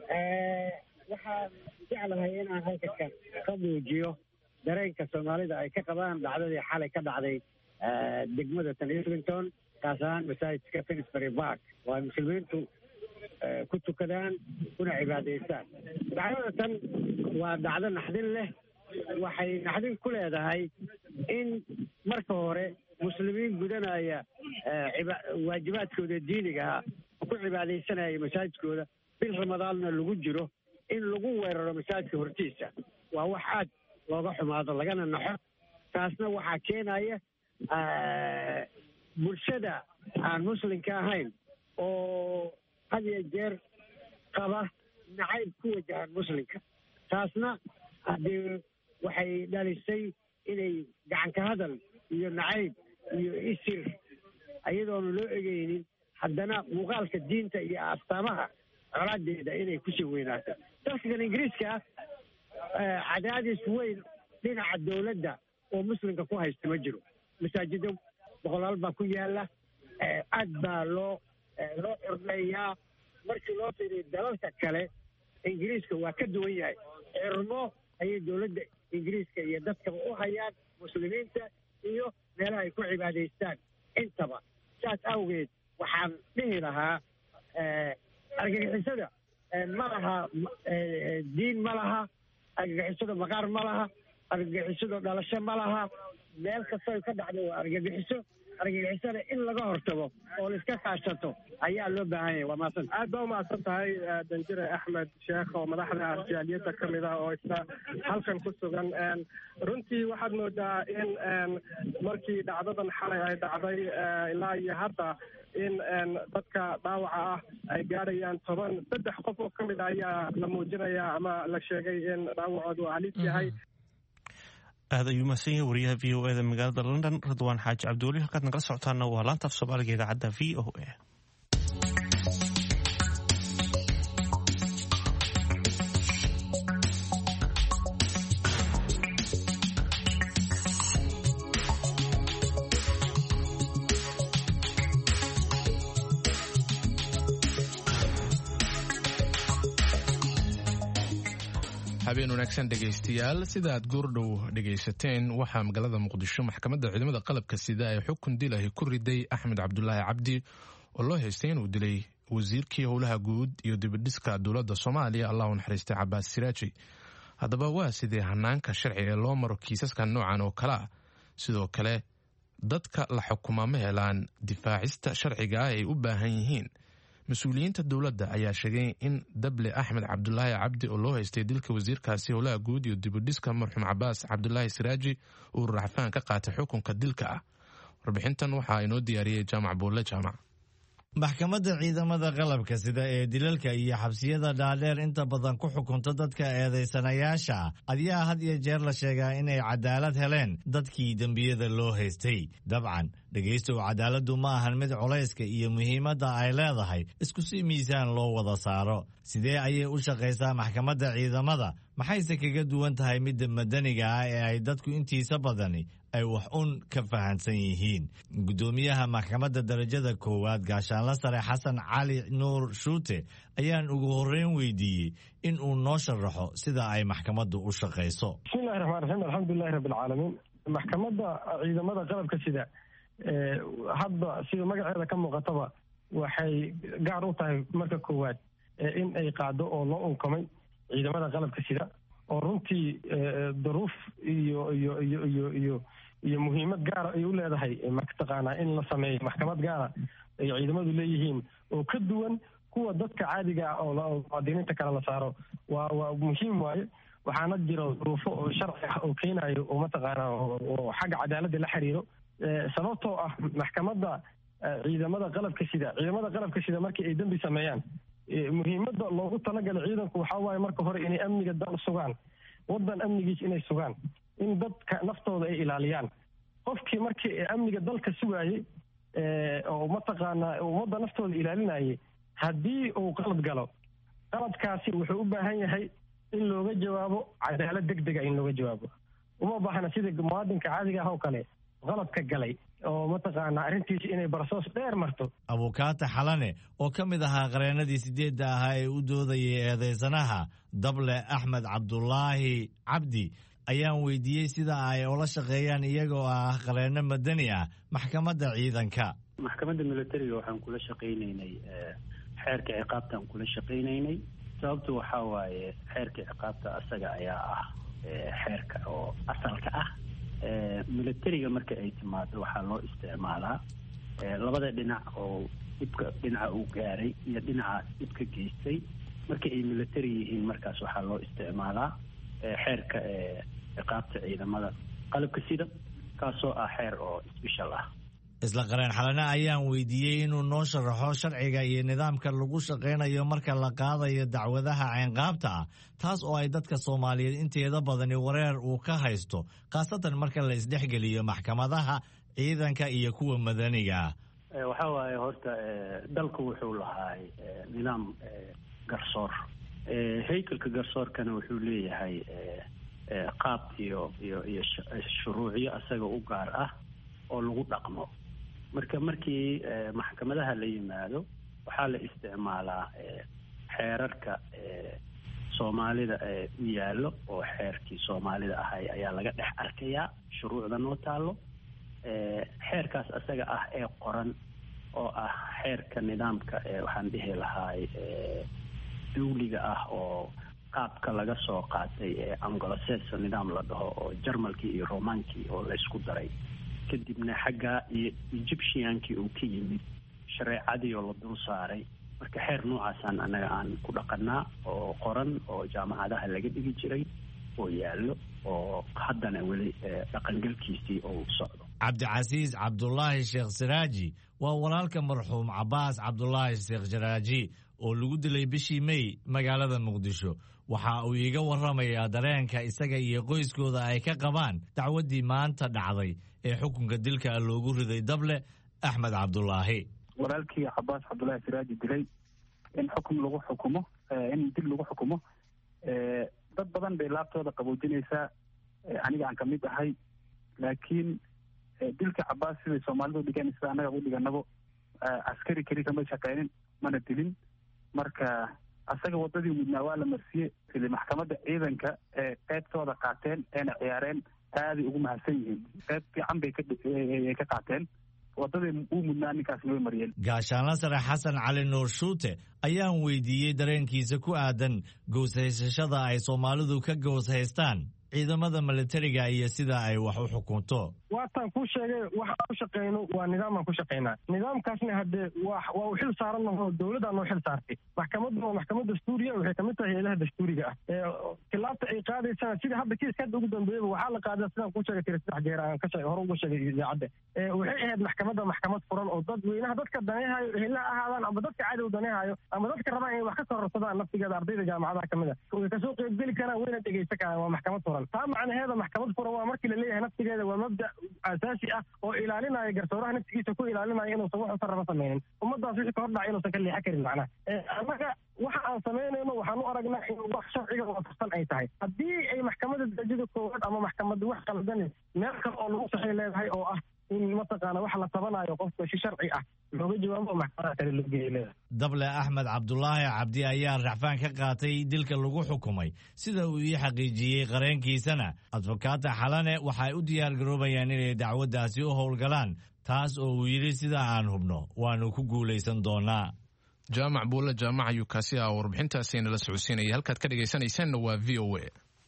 waxaan jeclahay inaan halkan ka muujiyo dareenka Soomaalida ay ka qabaan dhacdadii xalay ka dhacday degmada Islington kaas ahaan masaajidka Finsbury Park waa muslimiintu ku tukadaan kuna cibaadaystaan dhacdadan waa dhacdo naxdin leh waxay naxdin ku leedahay in marka hore muslimiin gudanaya waajibaadkooda diiniga ah ku cibaadaysanaya masaajidkooda bil ramadaanna lagu jiro in lagu weeraro masaajidka hortiisa waa wax aad looga xumaado lagana naxo taasna waxaa keenaya bulshada aan muslimka ahayn oo had iyo jeer qaba nacayb ku wajahan muslimka taasna haddii waxay dhalisay inay gacanka hadal iyo nacayb iyo isir iyadoona loo egeynin haddana muuqaalka diinta iyo astaamaha colaadeeda inay kusii weynaato dalkan ingiriiska cadaadis weyn dhinaca dowladda oo muslimka ku haysta ma jiro masaajido boqolaal baa ku yaala aad baa loo xurmeeyaa markii loo fiiriyo dalalka kale ingiriiska waa ka duwan yahay xurmo ayay dowladda ingiriiska iyo dadkaba u hayaan muslimiinta iyo meelaha ay ku cibaadaystaan intaba saas awgeed waxaan dhihi lahaa argagixisada ma laha diin ma laha argagixisada maqaar ma laha argagixisada dhalasho ma laha meel kastoo ka dhacdo waa argagixisada in laga hortago oo la iska kaashato ayaa loo baahan yahay waa mahadsan aad baa umahadsan tahay danjire Axmed Sheekh oo madaxda arjaaliyada ka mid ah oo isla halkan ku sugan runtii waxaad moodaa in markii dhacdadan xalay ay dhacday ilaa iyo hadda in dadka dhaawaca ah ay gaadhayaan 3 qof oo ka mid ayaa la muujinayaa ama la sheegay in dhaawacoodu halis yahay aad ayuu mahadsan yahay wariyaha v o eda magaalada London Ridwaan Xaaji Cabdiweli halkaad nagala socotaana waa laanta af Soomaaliga idaacadda v o a habeen wanaagsan dhegaystayaal sida aad goordhow dhegaysateen waxaa magaalada muqdisho maxkamadda ciidamada qalabka sida ay xukun dil ahi ku riday axmed cabdulaahi cabdi oo loo haystay inuu dilay wasiirkii howlaha guud iyo dibadhiska dowladda soomaaliya allahu naxariistay cabaas siraaji haddaba waa sidee hanaanka sharci ee loo maro kiisaska noocan oo kale ah sidoo kale dadka la xukumaa ma helaan difaacista sharciga ah ay u baahan yihiin mas-uuliyiinta dowladda ayaa sheegay in dable axmed cabdulaahi cabdi oo loo haystay dilka wasiirkaasi howlaha guud iyo dibudhiska marxuum cabaas cabdulaahi siraaji uu racfaan ka qaatay xukunka dilka ah. warbixintan waxaa inoo diyaariyey jaamac buulle jaamac. maxkamadda ciidamada qalabka sida ee dilalka iyo xabsiyada dhaadheer inta badan ku xukunta dadka eedaysanayaasha ayaa had iyo jeer la sheegaa inay cadaalad heleen dadkii dembiyada loo haystay. dabcan dhegaystow cadaaladdu ma ahan mid culayska iyo muhiimadda ay leedahay isku si miisaan loo wada saaro. sidee ayay u shaqaysaa maxkamadda ciidamada? maxayse kaga duwan tahay midda madaniga ah ee ay dadku intiisa badani ay wax un ka fahansan yihiin? guddoomiyaha maxkamadda darajada koowaad gaashaanla sare xasan cali nuur shuute ayaan ugu horreyn weydiiyey in uu noo sharaxo sida ay maxkamaddu u shaqayso. bismillahi raxmaan raxiim, alxamdulilahi rabbilcaalamiin. maxkamadda ciidamada qalabka sida hadda sida magaceeda ka muuqataba waxay gaar u tahay marka koowaad in ay qaado oo loo unkamay ciidamada qalabka sida oo runtii duruuf iyo muhiimad gaara ay u leedahay mataqaanaa in la sameeyo maxkamad gaara ay ciidamadu leeyihiin oo ka duwan kuwa dadka caadiga ah oo muwaadiniinta kale la saaro. waa muhiim waaye, waxaana jiro duruufo oo sharci ah oo keenayo oo mataqaanaa oo xagga cadaaladda la xiriiro. sababtoo ah maxkamadda ciidamada qalabka sida markii ay dembi sameeyaan muhiimadda loogu talagalay ciidanku waxaa waaye marka hore inay amniga dal sugaan, wadan amnigiis inay sugaan, in dadka naftooda ay ilaaliyaan. qofkii markii amniga dalka sugaayey oo mataqaanaa ummadda naftooda ilaalinayay haddii uu qalad galo, qaladkaasi wuxuu u baahan yahay in looga jawaabo cadaalad degdega in looga jawaabo. uma baahna sida muwaadinka caadiga ah oo kale qaladka galay oo mataqaanaa arrintiisi inay barsoos dheer marto. abukaata xalane oo ka mid ahaa qareenadii 8 ahaa ee u doodayay eedaysanaha dable axmed cabdulaahi cabdi ayaan weydiiyey sida ay ula shaqeeyaan iyagoo ah qareeno madani ah maxkamadda ciidanka. maxkamadda militariga waxaan kula shaqaynaynay xeerka ciqaabtaan kula shaqaynaynay. sababtu waxaa waaye xeerka ciqaabta asaga ayaa ah xeerka oo asalka ah. militariga marka ay timaado waxaa loo isticmaalaa labada dhinac oo dhibka dhinaca uu gaaray iyo dhinaca dhibka geystay. marka ay militari yihiin markaas waxaa loo isticmaalaa xeerka ciqaabta ciidamada qalabka sida, kaasoo ah xeer oo special ah. isla qareen xalane ayaan weydiiyey inuu noo sharaxo sharciga iyo nidaamka lagu shaqaynayo marka la qaadayo dacwadaha ciqaabta ah, taas oo ay dadka Soomaaliyeed inteeda badani wareer uu ka haysto, khaasatan marka la isdhexgeliyo maxkamadaha ciidanka iyo kuwa madaniga ah. waxaa waaye horta dalku wuxuu lahaay nidaam garsoor. haykalka garsoorkana wuxuu leeyahay qaab iyo shuruucyo asaga u gaar ah oo lagu dhaqmo. markii maxkamadaha la yimaado waxaa la isticmaalaa xeerarka soomaalida u yaallo oo xeerkii soomaalida ahay ayaa laga dhex arkayaa shuruucda noo taallo. xeerkaas asaga ah ee qoran oo ah xeerka nidaamka waxaan dhihi lahaay dawliga ah oo qaabka laga soo qaatay anglo-saxon nidaam la dhaho oo jarmalkii iyo romaankii oo la isku daray, kadibna xagga iyo egyptiankii uu ka yimid shareecadii oo la dul saaray. marka xeer noocaasaan annaga aan ku dhaqanaa oo qoran oo jaamacadaha laga dhigi jiray oo yaallo oo haddana weli dhaqangalkiisii oo socdo. cabdicasiis cabdulaahi sheekh siraaji waa walaalka marxuum cabaas cabdulaahi sheekh siraaji oo lagu dilay bishii May magaalada Muqdisho. waxa uu iiga warramayaa dareenka isaga iyo qoyskooda ay ka qabaan dacwadii maanta dhacday ee xukunka dilka loogu riday dable axmed cabdulaahi. walaalkii cabaas cabdulaahi siraaji dilay in xukun lagu xukumo, in dil lagu xukumo, dad badan bay laabtooda qaboojinaysaa, aniga aan ka mid ahay. laakiin dilka cabaas siday soomaalidu dhigeen sida annaga u dhiganabo askari keli kama shaqeynin, mana dilin. marka asaga wadadii mudnaa waa la marsiyey. sidii maxkamadda ciidanka ee qaybtooda qaateen eena ciyaareen aaday ugu mahadsan yihiin. qayb fiican bay ka qaateen. wadadii uu mudnaa ninkaasna way mariyeen. gaashaanla sare xasan cali nuur shuute ayaan weydiiyey dareenkiisa ku aadan gooshaysashada ay Soomaalidu ka gooshaystaan ciidamada militariga iyo sida ay wax u xukunto. waataan kuu sheegay waxaan ku shaqayno waa nidaamaan ku shaqaynaa. nidaamkaasna haddee waa u xil saaran oo dowladdaa noo xil saartay. maxkamaddu waa maxkamad dastuuriya, waxay kamid tahay hay'adaha dastuuriga ah. khilaafta ay qaadaysana sida hadda kiiska hadda ugu dambeeyaba waxaa la qaadaa sidaan kuu sheegay tiri 3 jeer aan ka sheegay hore uga sheegay idaacadda. waxay ahayd maxkamad furan oo dadweynaha dadka daneehayo ehelna ahaadaan ama dadka cadow daneehayo ama dadka rabaan inay wax ka kororsadaan naftigeeda ardayda jaamacadaha kamid ah way kasoo qaybgeli karaan wayna dhegeysan karaan. waa maxkamad furan. taa macnaheeda maxkamad furan waa markii la leeyahay naftigeeda waa mabda asaasi ah oo ilaalinaya garsooraha naftigiisa ku ilaalinaya inuusan wax usarraba samaynin ummadaas wixii ka hordhaca inuusan ka leexan karin. macnaha annaga waxa aan samaynayno waxaan u aragnaa in wax sharciga waafaqsan ay tahay. haddii ay maxkamadda darajada koowaad ama maxkamadda wax qaldan meel kale oo lagu saxay leedahay oo ah in mataqaana wax la tabanayo qofka si sharci ah looga jawaabo maxkamada kale loo geeyay. Dable Axmed Cabdulaahi Cabdi ayaa racfaan ka qaatay dilka lagu xukumay sida uu ii xaqiijiyey qareenkiisana. advokaata Xalane waxay u diyaar garoobayaan inay dacwadaasi u howlgalaan, taas oo uu yidhi sida aan hubno waanu ku guulaysan doonaa. jaamac buulle jaamaca yukaasi ah warbixintaasina la socodsiinaya. halkaad ka dhegaysanaysaanna waa VOA.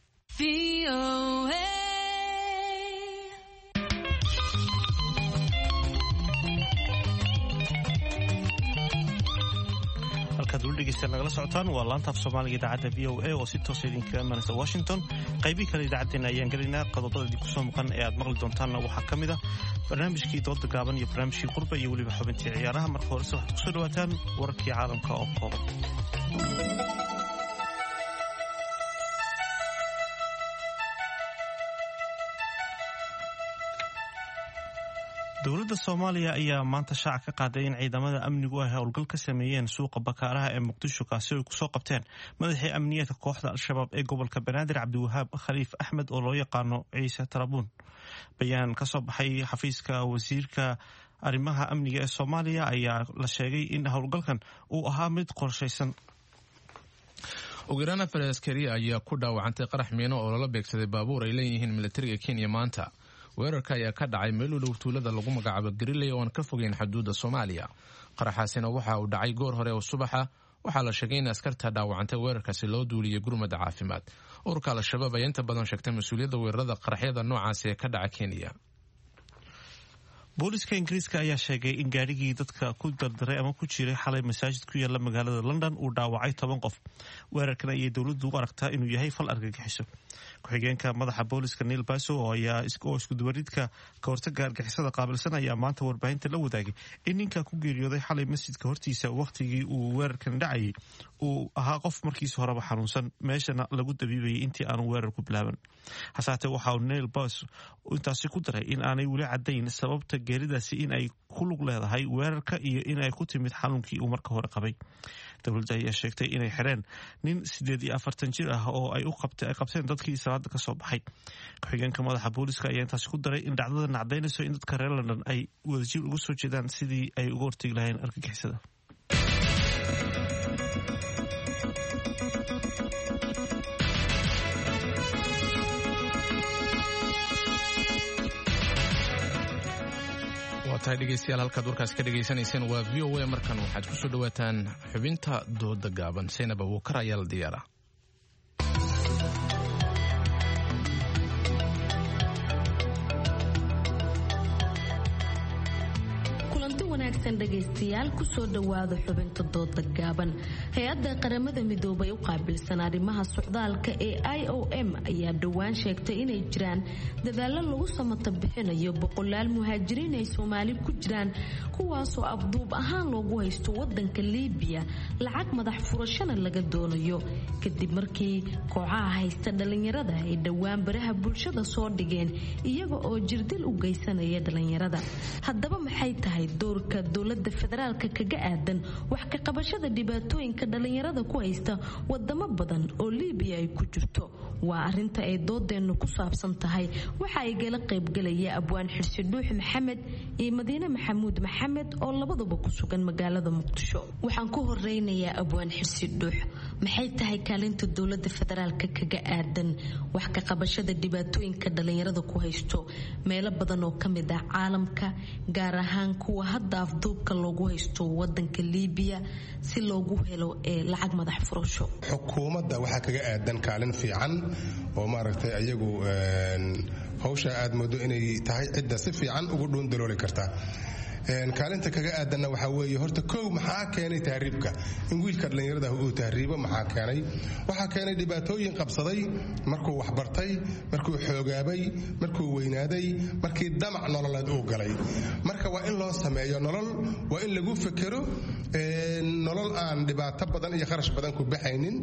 halkaad ula dhegeysta nagala socotaan waa laanta af soomaaliga idaacadda VOA oo si toosa idinkaga imanaysa Washington. qaybii kale idaacaddeenna ayaan gelaynaa. qodobada idinku soo maqan ee aad maqli doontaanna waxaa ka mid ah barnaamijkii dooda gaaban iyo barnaamijkii qurba iyo weliba xubintii ciyaaraha. marka horese waxaad kusoo dhawaataan wararkii caalamka oo kooban. dowladda Soomaaliya ayaa maanta shaaca ka qaaday in ciidamada amnigu ay howlgal ka sameeyeen suuqa bakaaraha ee Muqdisho kaasi ay ku soo qabteen madaxii amniyeedka kooxda Al-Shabaab ee gobolka Banaadir Cabdiwahaab Khaliif Axmed oo loo yaqaano Ciise Tarabuun. bayaan ka soo baxay xafiiska wasiirka arrimaha amniga ee Soomaaliya ayaa la sheegay in howlgalkan uu ahaa mid qorshaysan. ugu yaraan 4 askari ayaa ku dhaawacantay qarax miino oo lala beegsaday baabuur ay leeyihiin militariga Kenya maanta. weerarka ayaa ka dhacay meel u dhow tuulada lagu magacaabo Gariley oo aan ka fogeyn xuduudda Soomaaliya. qaraxaasina waxa uu dhacay goor hore oo subaxa. waxaa la sheegay in askarta dhaawacantay weerarkaasi loo duuliyay gurmada caafimaad. ururka Al-Shabaab ayaa inta badan sheegtay mas-uuliyadda weerarada qaraxyada noocaasi ee ka dhaca Kenya. booliska Ingiriiska ayaa sheegay in gaarigii dadka ku dardaray ama ku jiray xalay masaajid ku yaala magaalada London uu dhaawacay 10 qof. weerarkan ayay dowladdu u aragtaa inuu yahay fal argagixiso. ku-xigeenka madaxa booliska Neil Basso oo isku duwaridka ka hortagga argagixisada qaabilsan ayaa maanta warbaahinta la wadaagay in ninka ku geeriyooday xalay masjidka hortiisa waqtigii uu weerarkan dhacayay uu ahaa qof markiisa horeba xanuunsan meeshana lagu dabiibayay intii aanu weerarku bilaaban. hasaate waxa uu Neil Basso intaasi ku daray in aanay weli cadayn sababta geeridaasi in ay ku lug leedahay weerarka iyo in ay ku timid xanuunkii uu marka hore qabay. dowladda ayaa sheegtay inay xireen nin 48 jir ah oo ay qabteen dadkii salaada ka soo baxay. ku-xigeenka madaxa booliska ayaa intaasi ku daray in dhacdadan cadaynayso in dadka reer London ay wadajir uga soo jeedaan sidii ay uga hortagi lahayn argagixisada. tahay dhegeystayaal halkaad warkaas ka dhegaysanayseen waa VOA. markan waxaad ku soo dhawaataan xubinta dooda gaaban. Saynab Abuukar ayaa la diyaara. dhegaystayaal kusoo dhawaada xubinta dooda gaaban. hay-adda qaramada midoobay u qaabilsan arrimaha socdaalka ee IOM ayaa dhowaan sheegtay inay jiraan dadaalo lagu samata bixinayo boqolaal muhaajiriin ay Soomaali ku jiraan kuwaasoo afduub ahaan loogu haysto wadanka Liibiya lacag madax furashana laga doonayo kadib markii kooxaha haysta dhalinyarada ay dhowaan baraha bulshada soo dhigeen iyaga oo jirdil u geysanaya dhalinyarada. haddaba maxay tahay doorka dowladda federaalka kaga aadan wax ka qabashada dhibaatooyinka dhalinyarada ku haysta wadamo badan oo Liibiya ay ku jirto? waa arinta ay doodeenu ku saabsan tahay. waxa ay gala qaybgalaya Abwaan Xirsi Dhuux Maxamed iyo Madiine Maxamuud Maxamed oo labaduba ku sugan magaalada Muqdisho. waxaan ku horeynayaa Abwaan Xirsi Dhuux. maxay tahay kaalinta dowladda federaalka kaga aadan wax ka qabashada dhibaatooyinka dhalinyarada ku haysto meelo badan oo kamid ah caalamka gaar ahaan kuwa hadda afduubka loogu haysto wadanka Liibiya si loogu helo lacag madax furasho. Xukuumadda waxaa kaga aadan kaalin fiican oo maaragtay ayagu hawsha aad moodo inay tahay cidda si fiican ugu dhuun dalooli karta. kaalinta kaga aadanna waxaa weeye horta kow maxaa keenay tahriibka in wiilka dhallinyarada uu tahriibo maxaa keenay waxaa keenay dhibaatooyin qabsaday markuu waxbartay markuu xoogaabay markuu weynaaday markii damac nololeed uu galay marka waa in loo sameeyo nolol waa in lagu fekero nolol aan dhibaato badan iyo kharash badan ku baxaynin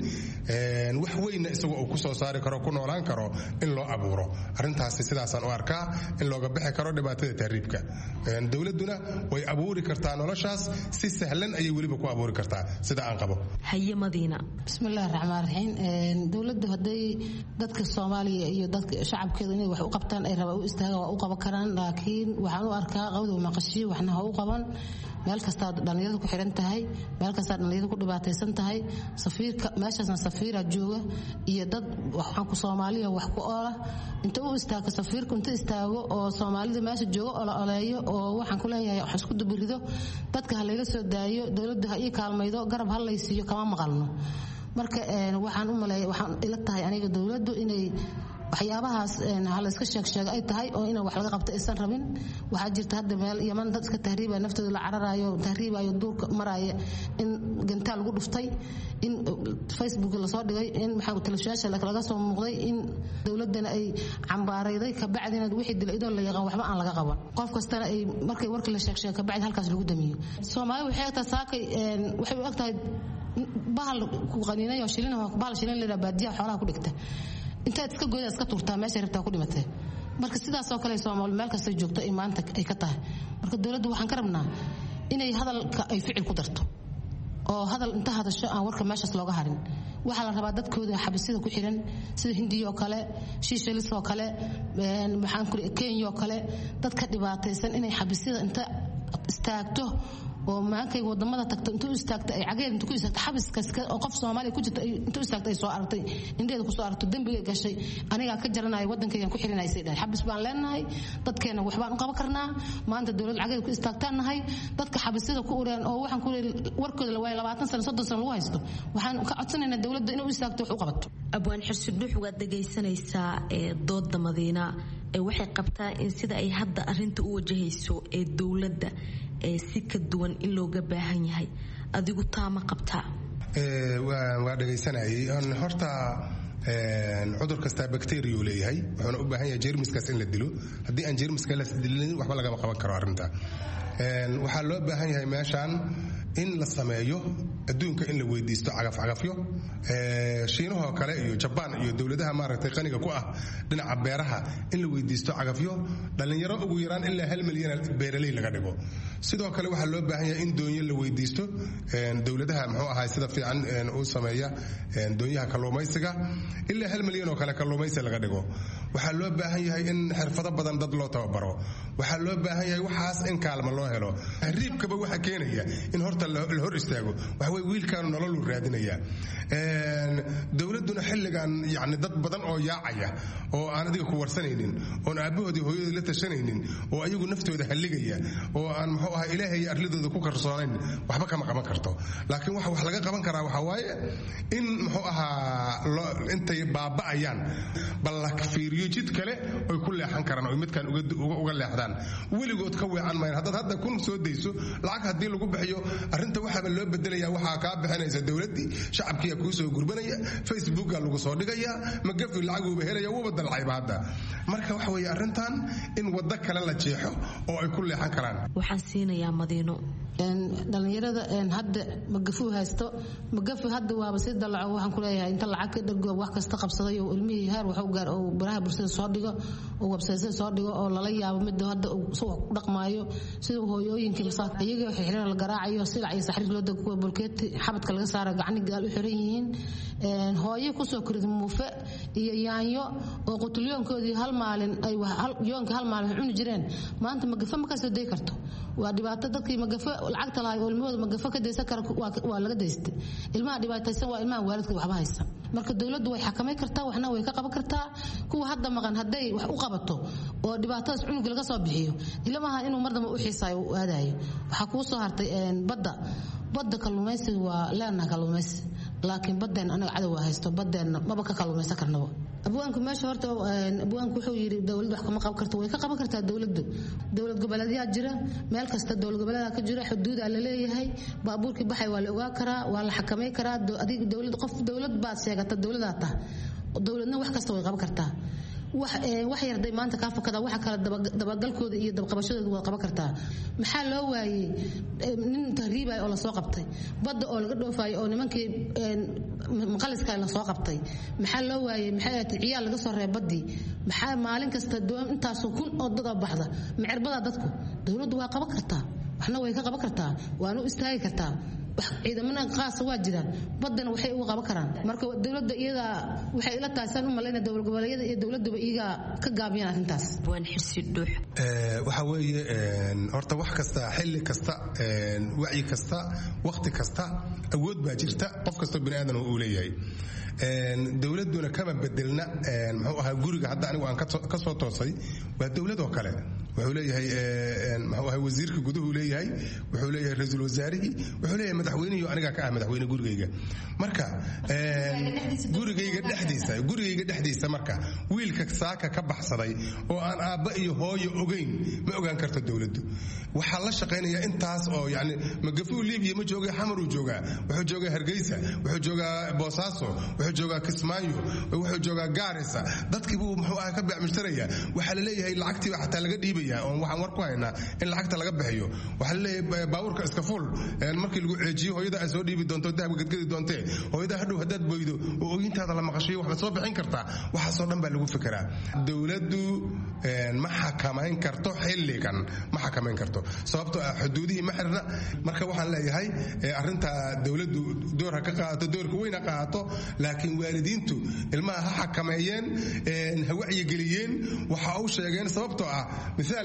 wax weyna isagu uu ku soo saari karo ku noolaan karo in loo abuuro arrintaasi sidaasaan u arkaa in looga bixi karo dhibaatada tahriibka dowladuna way abuuri kartaa noloshaas si sahlan ayay weliba ku abuuri kartaa sida aan qabo. Haye Madiina. Bismillahir Rahmaanir Rahiim. Dawladdu haday dadka Soomaaliya iyo dadka shacabkeeda inay wax u qabtaan ay rabaan u istaagaan waa u qaban karaan laakiin waxaan u arkaa qowda maqashiyo waxna ha u qaban meel kasta dhalinyaradu ku xiran tahay meel kasta dhalinyaradu ku dhibaataysan tahay safiirka meeshaasna safiira jooga iyo dad waxaan ku Soomaaliya wax ku oola inta uu istaago safiirku inta istaago oo Soomaalida meesha jooga oo la oleeyo oo waxaan ku leeyahay wax isku duburido dadka ha laga soo daayo dawladdu ha ii kaalmaydo garab ha laysiiyo kama maqalno marka waxaan u maleeyay waxaan ila tahay aniga dawladdu inay waxyaabahaas hal iska sheeg ay tahay oo in wax laga qabto aysan rabin waxa jirta hadda meel Yaman dadka tahriiba naftooda la cararayo tahriibayo duurka maraya in gantaal lagu dhuftay in Facebook la soo dhigay in maxaa telefishinka laga soo muuqday in dawladana ay cambaarayday ka bacdina wixii dilaydo la yaqaan waxba aan laga qaban qof kastana ay markay warka la sheeg ka bacdi halkaas lagu damiyo Soomaaliya waxay tahay saakay waxay u agtahay bahal ku qaniinayo shilin oo bahal shilin la baadiya xoolaha ku dhigta inta iska gooyda iska turtaa meesha rabtaa ku dhimatay marka sidaas oo kale Soomaaliya meel kasta joogto ay maanta ay ka tahay marka dawladdu waxaan ka rabnaa inay hadalka ay ficil ku darto oo hadal inta hadasho aan warka meeshaas looga harin waxa la rabaa dadkooda xabasida ku xiran sida Hindiya oo kale Seychelles oo kale maxaan ku Kenya oo kale dadka dhibaataysan inay xabasida inta istaagto oo maankay wadamada tagto intuu istaagtay ay cageed intuu ku istaagtay xabiska oo qof Soomaali ku jirta intuu istaagtay soo aragtay indheeda ku soo aragto dambiga gashay aniga ka jaranaay wadankaygan ku xirinaysay dad xabis baan leenahay dadkeena wax baan qaban karnaa maanta dawlad cageed ku istaagtaanahay dadka xabisada ku ureen oo waxaan ku warkooda la waayay 20 sano 30 sano lagu haysto waxaan ka codsanaynaa dawladda inuu istaagto wax u qabato abwaan xirsidux waad dhageysanaysaa dooda Madiina waxay qabtaa in sida ay hadda arinta u wajahayso dawladda si ka duwan in looga baahan yahay adigu taama qabtaa waa dhageysanayay horta cudur kasta bacteria uu leeyahay wuxuuna u baahan yahay jeermiskaas in la dilo haddii aan jeermiska la dilin waxba laga qaban karo arrinta waxaa loo baahan yahay meeshaan in la sameeyo adduunka in la weydiisto cagafcagafyo shiinahoo kale iyo jabaan iyo dowladaha maaragtay qaniga ku ah dhinaca beeraha in la weydiisto cagafyo dhallinyaro ugu yaraan ilaa 1 milyan beeraley laga dhigo sidoo kale waxaa loo baahan yahay in doonyo la weydiisto dowladaha muxuu ahaa sida fiican uu sameeya doonyaha kalluumaysiga ilaa 1 milyan oo kale kalluumaysi laga dhigo waxaa loo baahan yahay in xirfado badan dad loo tababaro waxaa loo baahan yahay waxaas in kaalmo loo helo tahriibkaba waxa keenaya in horta la hor istaago waxa way wiilkan nolol u raadinaya dawladuna xilligan yani dad badan oo yaacaya oo aan adiga ku warsanaynin oo aabahoodii hooyadii la tashanaynin oo ayagu naftooda haligaya oo aan muxuu ahaa ilaahay arladooda ku karsoonayn waxba kama qaban karto laakiin waxa wax laga qaban karaa waxa waaye in muxuu ahaa intay baaba'ayaan bal la fiiriyo jid kale oo ku leexan karaan oo midkan uga leexdaan weligood ka weecan mayn hadda kun soo deyso lacag hadii lagu bixiyo arrinta waxaba loo bedelayaa waxa ka bixinaysa dawladii shacabkii ku soo gurbanaya Facebook lagu soo dhigaya magafi lacag uu helaya uu badal cibaada marka waxa weeye arrintan in wada kale la jeexo oo ay ku leexan karaan waxaan siinayaa Madiino dhalinyarada hadda magafu haysto magafu hadda waaba si dalaco waxaan ku leeyahay inta lacag ka dhago wax kasta qabsaday oo ilmihii heer waxa uu gaar oo baraha bulshada soo dhigo oo website soo dhigo oo lala yaabo mid hadda soo dhaqmaayo sida hooyooyinka masaafada iyaga waxay xireen la garaacayo silac iyo saxriir loo dago bulkeeti xabadka laga saaro gacni gaal u xiran yihiin hooyo ku soo korid muufe iyo yaanyo oo qutulyoonkoodii hal maalin ay yoonka hal maalin cuni jireen maanta magafa ma ka soo day karto waa dhibaato dadkii magafa lacagta lahayd oo ilmahooda magafa ka deysan kara waa laga deystay ilmaha dhibaataysan waa ilmaha waalidka waxba haysan marka dawladdu way xakamay kartaa waxna way ka qaban kartaa kuwa hadda maqan haday wax u qabato oo dhibaatadaas cunuga laga soo bixiyo ilmaha inuu mar dambe u xiisaayo u aadayo waxa ku soo hartay badda kalluumaysiga waa leena kalluumaysi laakiin badeen anaga cadow haysto badeen maba ka kalluumaysan karnaba abwaanku meesha horta abwaanku wuxuu yiri dawladdu wax kama qaban karto way ka qaban kartaa dawlad goboleedyo jira meel kasta dawlad goboleedka ka jira xuduud la leeyahay baabuurkii baxay waa la ogaa karaa waa la xakamay karaa adiga dawlad baad sheegata dawladda dawladna wax kasta way qaban kartaa wax yarday maanta ka fakada waxa kala dabagalkooda iyo dabqabashadooda waa qaban kartaa maxaa loo waayay nin tahriibay oo la soo qabtay badda oo laga dhoofay oo nimankii maqaliska la soo qabtay maxaa loo waayay maxay ciyaal laga soo reebadii maxaa maalin kasta doon intaas kun oo dad baxda macirbada dadku dawladdu waa qaban kartaa waxna way ka qaban kartaa waana u istaagi kartaa ciidamada qaas waa jiraan badana waxay uga qaban karaan marka dawladda iyada waxay ila taaysan u maleynaa dawlad goboleedyada iyo dawladduba iyaga ka gaabiyaan arrintaas waan xirsi dhuux waxa weeye horta wax kasta xilli kasta wacyi kasta waqti kasta awood baa jirta qof kasta bini aadan uu leeyahay dawladuna kama bedelna muxuu ahaa guriga hadda anigu aan ka soo toosay waa dawlad oo kale wuxuu leeyahay muxuu ahaa wasiirka guduhu leeyahay wuxuu leeyahay ra'iisul wasaarihi wuxuu leeyahay madaxweynaha aniga ka ah madaxweyne gurigayga marka gurigayga dhexdiisa marka wiilka saaka ka baxsaday oo aan aabba iyo hooyo ogeyn ma ogaan karto dawladdu waxa la shaqeynaya intaas oo yani magafuu Liibiya ma joogay xamar uu joogaa wuxuu joogaa Hargeysa wuxuu joogaa Boosaaso wuxuu joogaa Kismaayo wuxuu joogaa Gaarisa dadkii buu muxuu ahaa ka bacmistaraya waxa la leeyahay lacagtii xataa laga dhiibaya oo waxaan war ku haynaa in lacagta laga bixiyo waxa la leeyahay baabuurka iska fuul markii lagu ceejiyo hooyada ay soo dhiibi doonto dahab gadgadi doonte hooyada hadhow hadaad boydo oo ooyintaada la maqashiyo wax soo bixin kartaa waxa soo dhan baa lagu fikiraa dawladdu ma xakamayn karto xilligan ma xakamayn karto sababtoo ah xuduudihii ma xirna marka waxaan leeyahay arinta dawladdu doorka ka qaadato doorka weyn ka qaadato laakiin waalidiintu ilmaha ha xakameeyeen ha wacyi geliyeen waxa uu sheegeen sababtoo ah misaal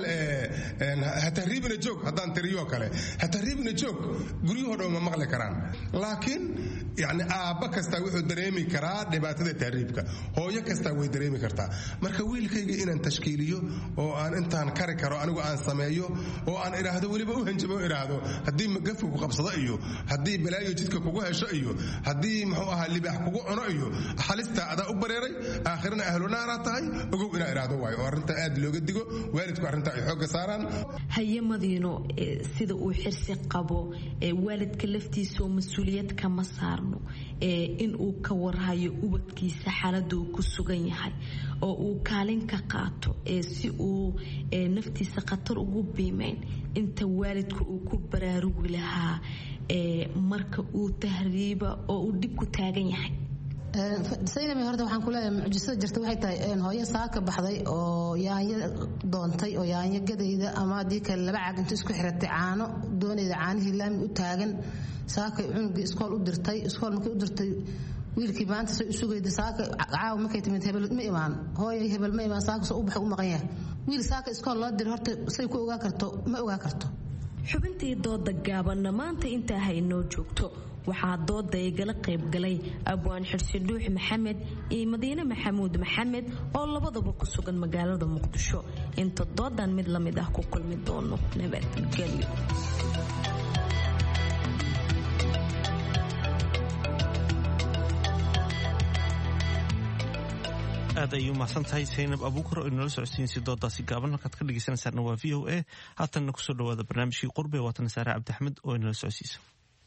ha tahriibina joog hadaan tiriyo kale ha tahriibina joog guriyahooda ma maqli karaan laakiin yani aabba kasta wuxuu dareemi karaa dhibaatada tahriibka hooyo kasta way dareemi kartaa marka wiilkayga inaan tashkiiliyo oo aan intaan kari karo anigu aan sameeyo oo aan iraahdo waliba u hanjabo iraahdo hadii magafu ku qabsado iyo hadii balaayo jidka kugu hesho iyo hadii muxuu ahaa libax kugu cuno iyo halista adaa u bareeray aakhirna ahlu naara tahay ogow ina iraahdo waayo oo arrinta aad looga digo waalidku arrinta ay xoog saaraan hay'amadiino sida uu xirsi qabo waalidka laftiisa oo mas'uuliyad kama saarno in uu ka warhayo ubadkiisa xaaladda uu ku sugan yahay oo uu kaalin ka qaato si uu naftiisa khatar ugu biimeyn inta waalidku uu ku baraarugi lahaa marka uu tahriiba oo uu dib ku taagan yahay saynami horta waxaan ku leeyahay mucjisada jirta waxay tahay hooyo saaka baxday oo yaanyo doontay oo yaanyo gadayda ama haddii kale laba caag inta isku xiratay caano doonayda caanihii laami u taagan saaka cunugii iskool u dirtay iskool markay u dirtay wiilkii maanta say u sugayda saaka caawa markay timid hebel ma imaan hooyay hebel ma imaan saaka soo u baxay u maqan yahay wiil saaka iskool loo diray horta say ku ogaa karto ma ogaa karto xubintii dooda gaabanna maanta intaa haynoo joogto waxaa dooda igala qayb galay abwaan xirsi dhuux maxamed iyo madiine maxamuud maxamed oo labadaba ku sugan magaalada muqdisho inta doodan mid la mid ah ku kulmi doono nabadgelyo aad ayay u mahadsan tahay saynab abuukar oo inoola socodsiinaysa doodaasi gaaban halkaad ka dhegaysanaysaana waa v o a haatanna kusoo dhawaada barnaamijkii qurbe waatan saare cabdixmed oo inoola socodsiisa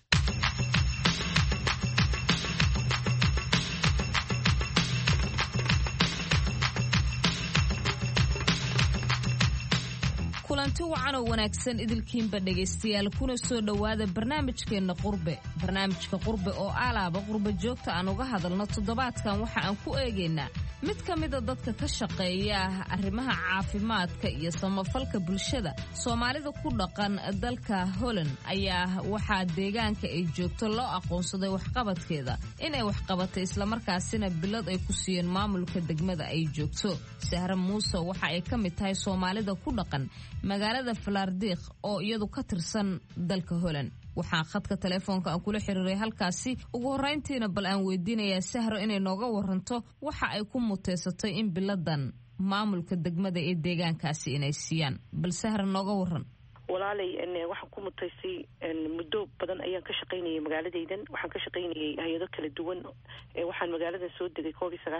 kulanti wacan oo wanaagsan idilkiinba dhegaystayaal kuna soo dhowaada barnaamijkeenna qurbe barnaamijka qurbe oo alaaba qurbe joogta aan uga hadalno toddobaadkan waxa aan ku eegaynaa mid ka mida dadka ka shaqeeya arrimaha caafimaadka iyo samafalka bulshada soomaalida ku dhaqan dalka Holland ayaa waxaa deegaanka ay joogto loo aqoonsaday waxqabadkeeda inay waxqabatay islamarkaasina bilad ay ku siiyeen maamulka degmada ay joogto Sahra Muuse waxa ay ka mid tahay soomaalida ku dhaqan magaalada Flaardiq oo iyadu ka tirsan dalka Holland waxaan khadka telefoonka aan kula xiriiray halkaasi ugu horreyntiina bal aan weydiinayaa Sahro inay nooga waranto waxa ay ku muteysatay in biladan maamulka degmada ee deegaankaasi inay siiyaan bal Sahro nooga waran. walaalay waxaan ku mutaysay muddo badan ayaan ka shaqaynayay magaaladaydan waxaan ka shaqaynayay hay'ado kala duwan waxaan magaaladan soo degay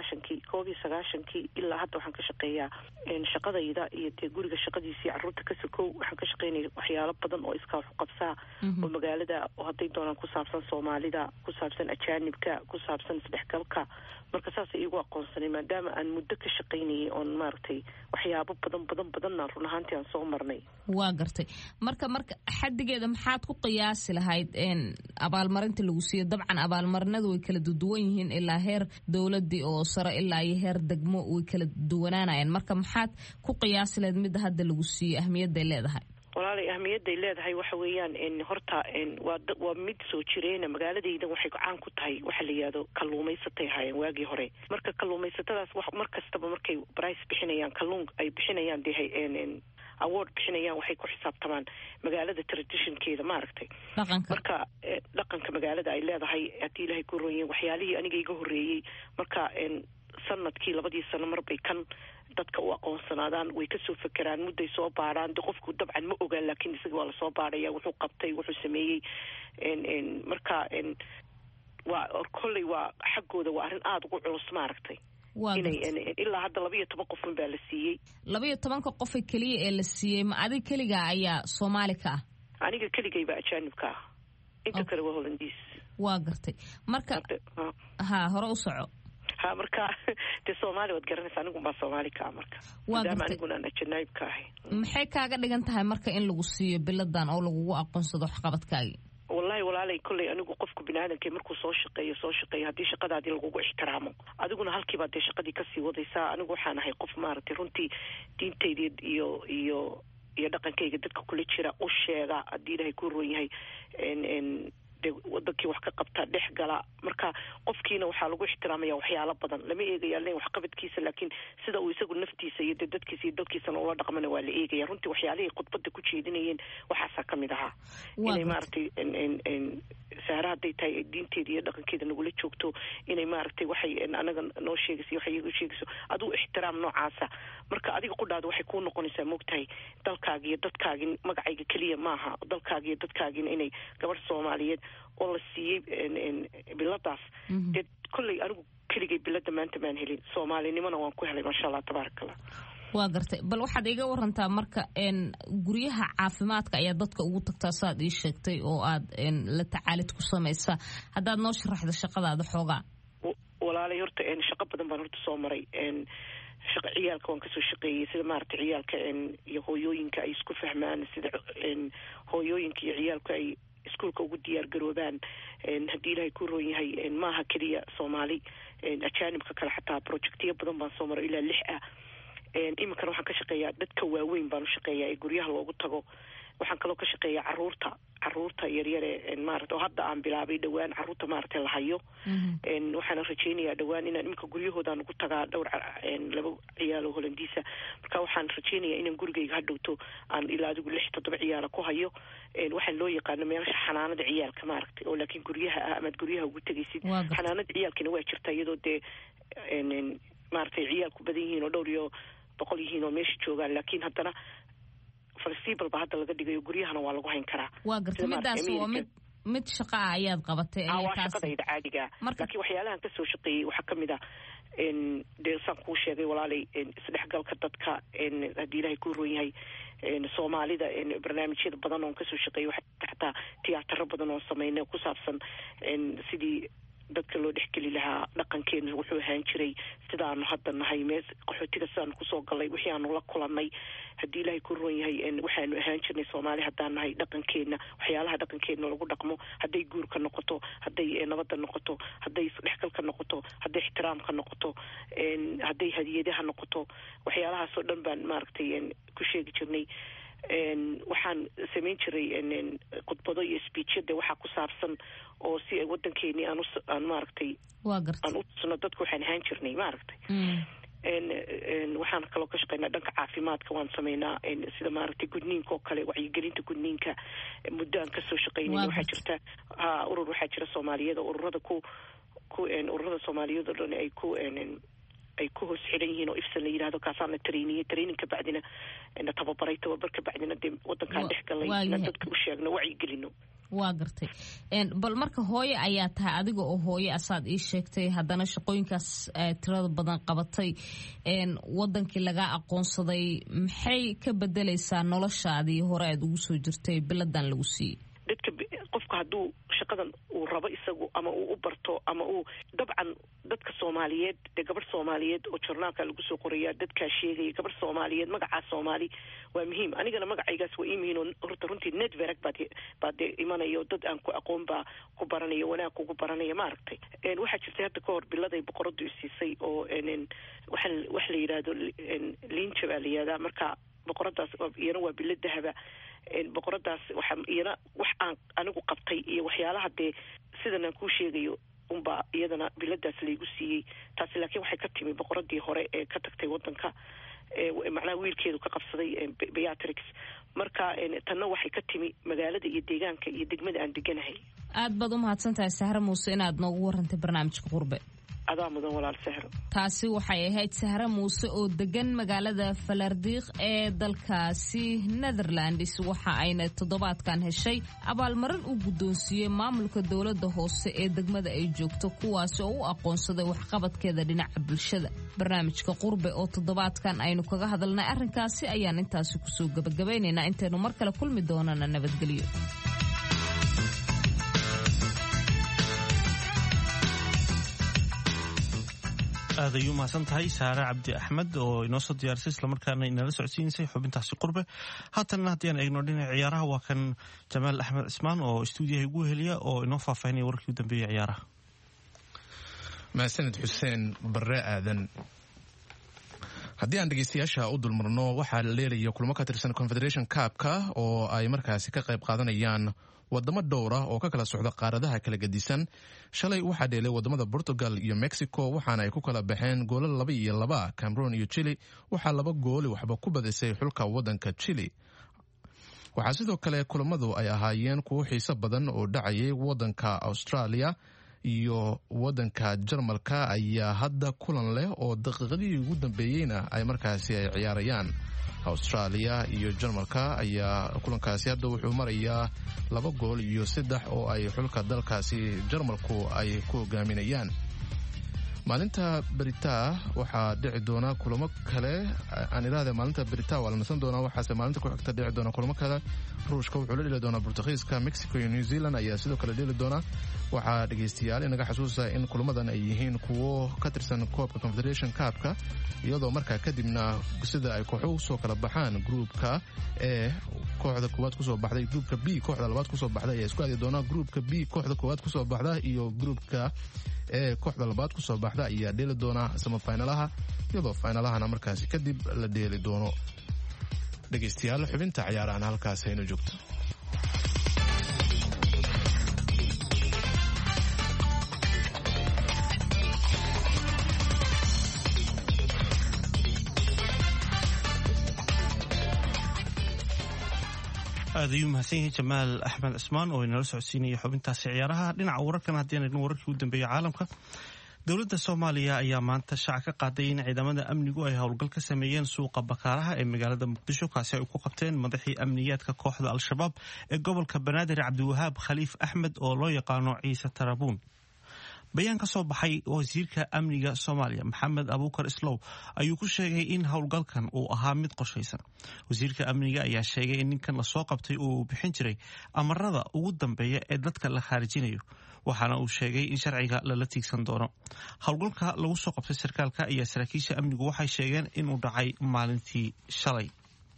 19 ilaa hadda waxaan ka shaqeeyaa shaqadayda iyo guriga shaqadiisii carruurta ka sokow waxaan ka shaqaynayay waxyaalo badan oo iska wax qabsaa oo magaalada oo hadday doonaan ku saabsan Soomaalida ku saabsan ajaanibka ku saabsan isdhexgalka marka saas iigu aqoonsanay maadaama aan muddo ka shaqaynayay oon maaragtay waxyaabo badan run ahaantii aan soo marnay. waa gartay marka xaddigeeda maxaad ku qiyaasi lahayd abaalmarinta lagu siiyo dabcan abaalmarinadu way kala duwan yihiin ilaa heer dowladii oo sare ilaa iyo heer degmo way kala duwanaanayaan marka maxaad ku qiyaasi lahayd midda hadda lagu siiyo ahmiyadday leedahay. walaalay ahmiyadday leedahay waxa weeyaan horta waa mid soo jireena magaaladaydan waxay caan ku tahay waxa la yiraahdo kalluumaysatay haayeen waagii hore marka kalluumaysatadaas mar kastaba markay price bixinayaan kalluun ay bixinayaan award bixinayaan waxay ku xisaabtamaan magaalada traditionkeeda maaragtay marka dhaqanka magaalada ay leedahay haddii ilaahay ku roonyahay waxyaalihii aniga iga horreeyey marka sanadkii 2 sano marbay kan dadka u aqoonsanaadaan way ka soo fekeraan mudday soo baaraan qofku dabcan ma ogaan laakiin isaga waa la soo baaraya wuxuu qabtay wuxuu sameeyey marka waa kolley waa xaggooda waa arrin aad ugu culus maaragtay ilaa hadda 12 qof baa la siiyey 12 qof kaliya ee la siiyey ma adiga kaliga ayaa Soomaali ka ah aniga kaligayba ajaanibka ah inta kale waa Hollandiis waa gartay marka hore u soco marka Soomaali wad garanaysaa anigu baa Soomaali ka marka maadaama aniguna aan ajaanib ka ahay maxay kaaga dhigan tahay marka in lagu siiyo biladan oo lagu aqoonsado waxqabadkaaga wallahi walaalay kulay anigu qofku binaadamkay markuu soo shaqeeyo haddii shaqadaadii lagugu ixtiraamo adiguna halkiiba dee shaqadii kasii wadaysaa anigu waxaan ahay qof maaragtay runtii diintayda iyo dhaqankayga dadka kula jira u sheega haddii ilaahay ku roon yahay de wadankii wax ka qabta dhex gala marka qofkiina waxaa lagu ixtiraamaya waxyaalo badan lama eegaya leen waxqabadkiisa laakiin sida uu isagu naftiisa iyo dadkiisa iyo dalkiisana ula dhaqmana waa la eegaya runtii waxyaalihii khudbada ku jeedinayeen waxaasaa ka mid ahaa inay maaragtay saara hadday tahay diinteeda iyo dhaqankeeda nagula joogto inay maaragtay waxay anaga noo sheegayso waxay igu sheegayso aduu ixtiraam noocaasa marka adiga qudhaada waxay kuu noqonaysaa moogtahay dalkaaga iyo dadkaagin magacayga keliya maaha dalkaaga iyo dadkaagina inay gabadh Soomaaliyeed oo la siiyey biladaas dee kolley anigu keligay bilada maanta maan helin Soomaalinimona waan ku helay maasha Allah tabaarakallah. waa gartay bal waxaad iga warantaa marka guryaha caafimaadka ayaa dadka ugu tagtaa saad ii sheegtay oo aad la tacaalid ku samaysaa haddaad noo sharaxdo shaqadaada xoogaa. walaalay horta shaqo badan baan horta soo maray shaqa ciyaalka waan kasoo shaqeeyey sida maaragtay ciyaalka iyo hooyooyinka ay isku fahmaan sida hooyooyinka iyo ciyaalku ay iskuulka ugu diyaar garoobaan haddii ilaahay ku roon yahay maaha keliya Soomaali ajaanibka kale xataa projectiyo badan baan soo maray ilaa 6 ah iminkana waxaan ka shaqeeyaa dadka waaweyn baan u shaqeeyaa ee guryaha loogu tago waxaan kaloo ka shaqeeyaa caruurta yaryare maaragta oo hadda aan bilaabay dhawaan caruurta maaragtay la hayo waxaan rajaynayaa dhawaan inaan iminka guryahoodan ugu tagaa dhowr 2 ciyaal oo Hollandiisa marka waxaan rajaynayaa inaan gurigayga hadhowto aan ilaa adigu 6-7 ciyaal ku hayo waxaan loo yaqaano meelaha xanaanada ciyaalka maaragtay oo laakiin guryaha ama guryaha ugu tagaysid xanaanada ciyaalkina waa jirtaa iyadoo dee maaragtay ciyaalku badan yihiin oo dhowr iyo 100 yihiin oo meesha joogaan laakiin haddana flexible ba hadda laga dhigayo guryahana waa lagu hayn karaa. waa gartay midaas waa mid shaqo ah ayaad qabatay waa shaqadayda caadiga laakiin waxyaalahan kasoo shaqeeyey waxaa ka mid ah dee saan kuu sheegay walaalay isdhexgalka dadka haddii ilaahay ku roon yahay Soomaalida barnaamijyada badan oon kasoo shaqeeyey xataa tiyaataro badan oon sameynay ku saabsan sidii dadka loo dhexgeli lahaa dhaqankeena wuxuu ahaan jiray sidaanu hadda nahay qaxootiga sidaanu kusoo galay wixii aanu la kulannay haddii ilaahay ku roon yahay waxaanu ahaan jirnay Soomaali haddaan nahay dhaqankeena waxyaalaha dhaqankeena lagu dhaqmo hadday guurka noqoto hadday nabadda noqoto hadday isdhexgalka noqoto hadday ixtiraamka noqoto hadday hadiyadaha noqoto waxyaalahaasoo dhan baan maaragtay ku sheegi jirnay waxaan samayn jiray khudbado iyo speechada waxa ku saabsan oo si ay wadankeeni aan maaragtay aan u tusno dadku waxaan ahaan jirnay maaragtay waxaan kaloo ka shaqeynaa dhanka caafimaadka waan sameynaa sida maaragtay gudniinka oo kale wacyigelinta gudniinka muddo aan kasoo shaqeynay waxaa jirta urur waxaa jira soomaaliyeed oo ururada soomaaliyeed oo dhan ay ku hoos xidhan yihiin oo ifsan la yidhahdo kaasaan la training ka bacdina na tababaray tababar ka bacdina dee wadankaan dhex galay na dadka u sheegno wacyigelino waa gartay bal marka hooye ayaa tahay adiga oo hooye asaad ii sheegtay haddana shaqooyinkaas tirada badan qabatay wadankii lagaa aqoonsaday maxay ka bedelaysaa noloshaadii hore aad ugu soo jirtay biladan lagu siiyey dadka qofka hadduu shaqadan uu rabo isagu ama uu u barto ama uu dabcan dadka soomaaliyeed dee gabarh soomaaliyeed oo jornaalka lagu soo qoraya dadkaa sheegaya gabarh soomaaliyeed magacaa soomaali waa muhiim anigana magacaygaas waa ii muhiin oo horta runtii network baad dee imanayo dad aan ku aqoon baa ku baranaya wanaag kugu baranaya maaragtay waxaa jirtay hadda ka hor biladay boqoradu isiisay oo wax la yidhaahdo linja baa la yihahdaa marka boqoradaas iyana waa bilo dahaba boqoradaas waxaa iyana wax aan anigu qabtay iyo waxyaalaha dee sidan aan kuu sheegayo unbaa iyadana biladaas laygu siiyey taasi laakiin waxay ka timi boqoradii hore ee ka tagtay wadanka macnaha wiilkeedu ka qabsaday Beatrix marka tanna waxay ka timi magaalada iyo deegaanka iyo degmada aan deganahay aad baad u mahadsantahay Sahra Muuse inaad noogu warantay barnaamijka Qurbe adaa mudan walaal Sahra taasi waxay ahayd Sahra Muuse oo degan magaalada Falardiiq ee dalkaasi Netherlands waxa ayna toddobaadkan heshay abaalmarin uu guddoonsiiyey maamulka dawladda hoose ee degmada ay joogto kuwaas oo u aqoonsaday waxqabadkeeda dhinaca bulshada barnaamijka Qurbe oo toddobaadkan aynu kaga hadalnay arrinkaasi ayaan intaasi ku soo gabagabaynaynaa intaynu mar kale kulmi doonana nabadgelyo aad ayuu mahadsan tahay Saare Cabdi Axmed oo inoo soo diyaarisay islamarkaana inala socodsiinsay xubintaasi Qurbe haatanna haddii aan eegno dhinaca ciyaaraha waa kan Jamaal Axmed Cismaan oo stuudiyaha ugu heliya oo inoo faahfaahinaya warkii u dambeeyay ciyaaraha mahadsanid xuseen barre aadan haddii aan dhegeystayaasha u dulmarno waxaa la leelaya kulamo ka tirsan Confederation Cup-ka oo ay markaasi ka qayb qaadanayaan wadamo dhowr ah oo ka kala socda qaaradaha kala gedisan shalay waxaa dheelay wadamada Portugal iyo Mexico waxaana ay ku kala baxeen goolal 2-2 Cameroon iyo Chile waxaa 2 gool waxba ku badisay xulka wadanka Chile waxaa sidoo kale kulamadu ay ahaayeen kuwo xiiso badan oo dhacayay wadanka Australia iyo wadanka Jarmalka ayaa hadda kulan leh oo daqiiqadii ugu dambeeyayna ay markaasi ay ciyaarayaan Australia iyo Jarmalka ayaa kulankaasi hadda wuxuu marayaa 2-3 oo ay xulka dalkaasi Jarmalku ay ku hogaaminayaan maalinta berita waxaa dhici doona kulamo kale aan iraahdo maalinta berita waa la nasan doona waxaase maalinta ku xigta dhici doona kulamo kale Ruushka wuxuu la dhili doonaa Portugiiska Mexico iyo New Zealand ayaa sidoo kale dhili doona waxaa dhageystayaal inaga xasuusa in kulamadan ay yihiin kuwo ka tirsan koobka Confederation Cup-ka iyadoo markaa kadibna sida ay kooxuhu soo kala baxaan groupka ee kooxda koowaad ku soo baxday groupka B kooxda labaad ku soo baxday ayaa isku aadi doona groupka B kooxda koowaad ku soo baxda iyo groupka ee kooxda labaad ku soo baxda ayaa dheeli doona semifinalaha iyadoo finalahana markaasi kadib la dheeli doono dhegeystayaal xubinta ciyaarahan halkaas aynu joogto aad ayuu mahadsan yahay Jamaal Axmed Cismaan oo inala socodsiinaya xubintaasi ciyaaraha dhinaca wararkan haddii aan eegno wararkii u dambeeyay caalamka dowladda Soomaaliya ayaa maanta shaac ka qaaday in ciidamada amnigu ay howlgal ka sameeyeen suuqa Bakaaraha ee magaalada Muqdisho kaasi ay ku qabteen madaxii amniyaadka kooxda Al-Shabaab ee gobolka Banaadir Cabdiwahaab Khaliif Axmed oo loo yaqaano Ciise Tarabuun bayaan ka soo baxay wasiirka amniga Soomaaliya Maxamed Abuukar Islow ayuu ku sheegay in howlgalkan uu ahaa mid qorshaysan wasiirka amniga ayaa sheegay in ninkan la soo qabtay uu bixin jiray amarada ugu dambeeya ee dadka la khaarijinayo waxaana uu sheegay in sharciga lala tiigsan doono howlgalka lagu soo qabtay sarkaalka ayaa saraakiisha amnigu waxay sheegeen inuu dhacay maalintii shalay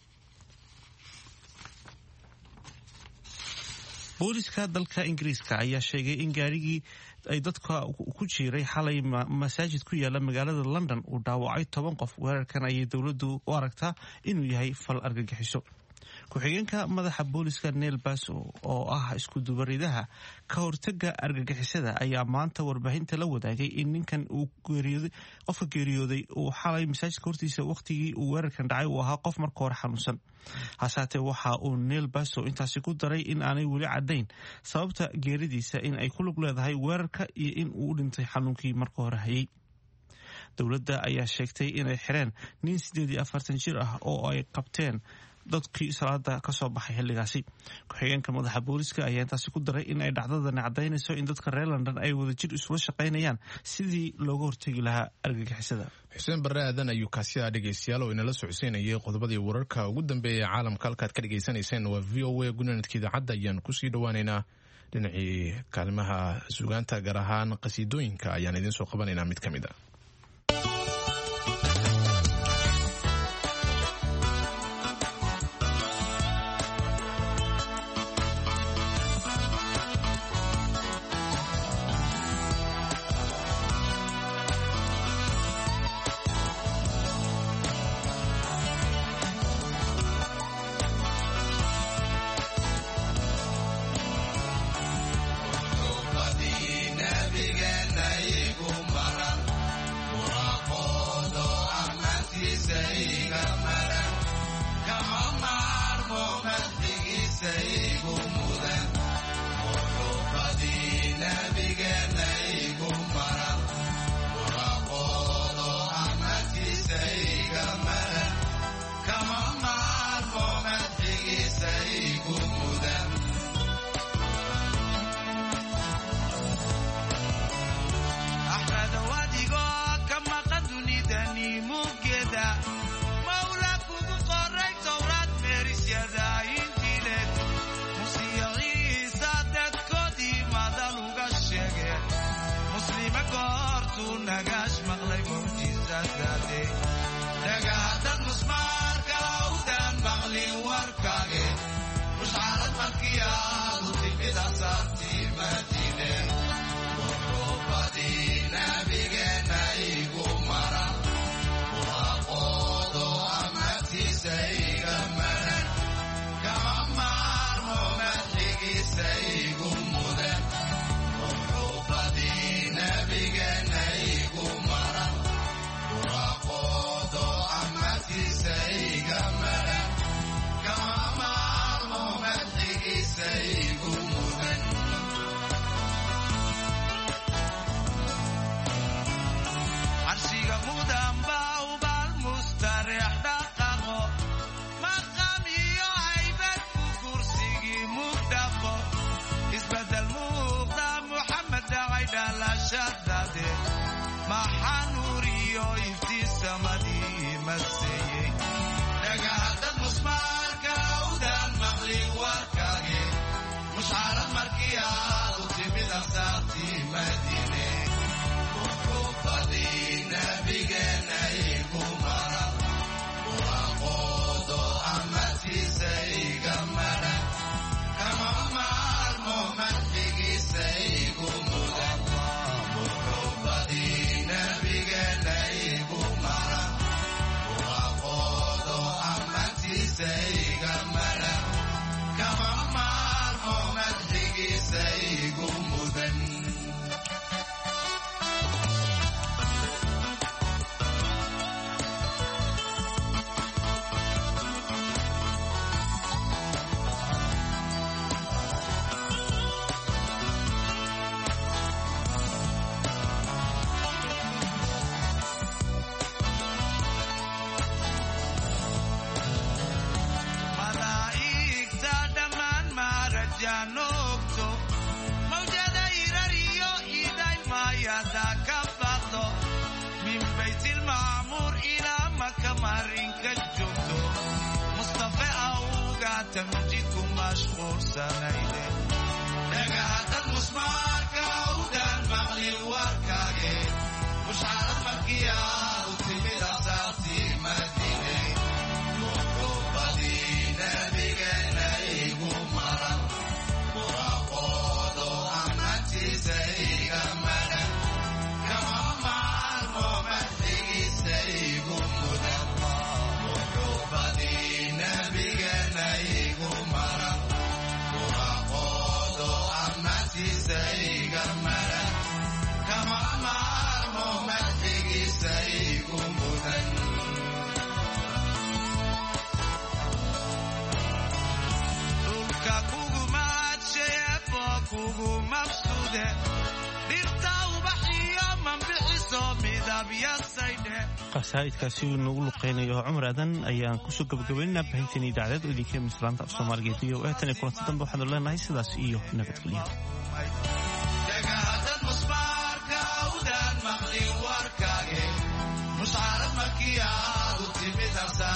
booliska dalka Ingiriiska ayaa sheegay in gaarigii ay dadka ku jiray xalay masaajid ku yaala magaalada London uu dhaawacay 10 qof weerarkan ayay dawladdu u aragtaa inuu yahay fal argagixiso ku-xigeenka madaxa booliska Neil Basso oo ah isku dubaridaha ka hortaga argagixisada ayaa maanta warbaahinta la wadaagay in ninkan uu geeriyooday uu xalay masaajidka hortiisa waqtigii uu weerarkan dhacay uu ahaa qof marka hore xanuunsan. hasaatee waxa uu Neil Basso intaasi ku daray in aanay weli caddayn sababta geeridiisa in ay ku lug leedahay weerarka iyo in uu u dhintay xanuunkii marka hore hayay. dowladda ayaa sheegtay inay xireen nin 48 jir ah oo ay qabteen dadkii salaada ka soo baxay xilligaasi. ku-xigeenka madaxa booliska ayaa intaasi ku daray in ay dhacdadani caddaynayso in dadka reer London ay wadajir isula shaqaynayaan sidii looga hortegi lahaa argagixisada. xuseen barre aadan ayuu kaasi dhegaystayaal oo inala socodsiinayay qodobadii wararka ugu dambeeyay caalamka halkaad ka dhagaysanayseen waa VOA gunaanadka idaacadda ayaan kusii dhawaaneynaa dhinacii kaalmaha sugaanta gaar ahaan qasiidooyinka ayaan idiin soo qabanaynaa mid ka mid a. Nabigana kugu mabsuude dhirta ubaxiyo manbixiso midabyasaydhe. qasaa'idkaasi uu nagu luqeynayo cumar aadan ayaan kusoo gabagabaynaynaa baahinteena idaacadeed oo idinka mislaanta af soomaaliga v o a tan iyo kulanti dambe waxaanu leenahay sidaas iyo nabadgelyo. dhagahadad musbaarka awdaan maqli warkaage mushcarad markii aad u timid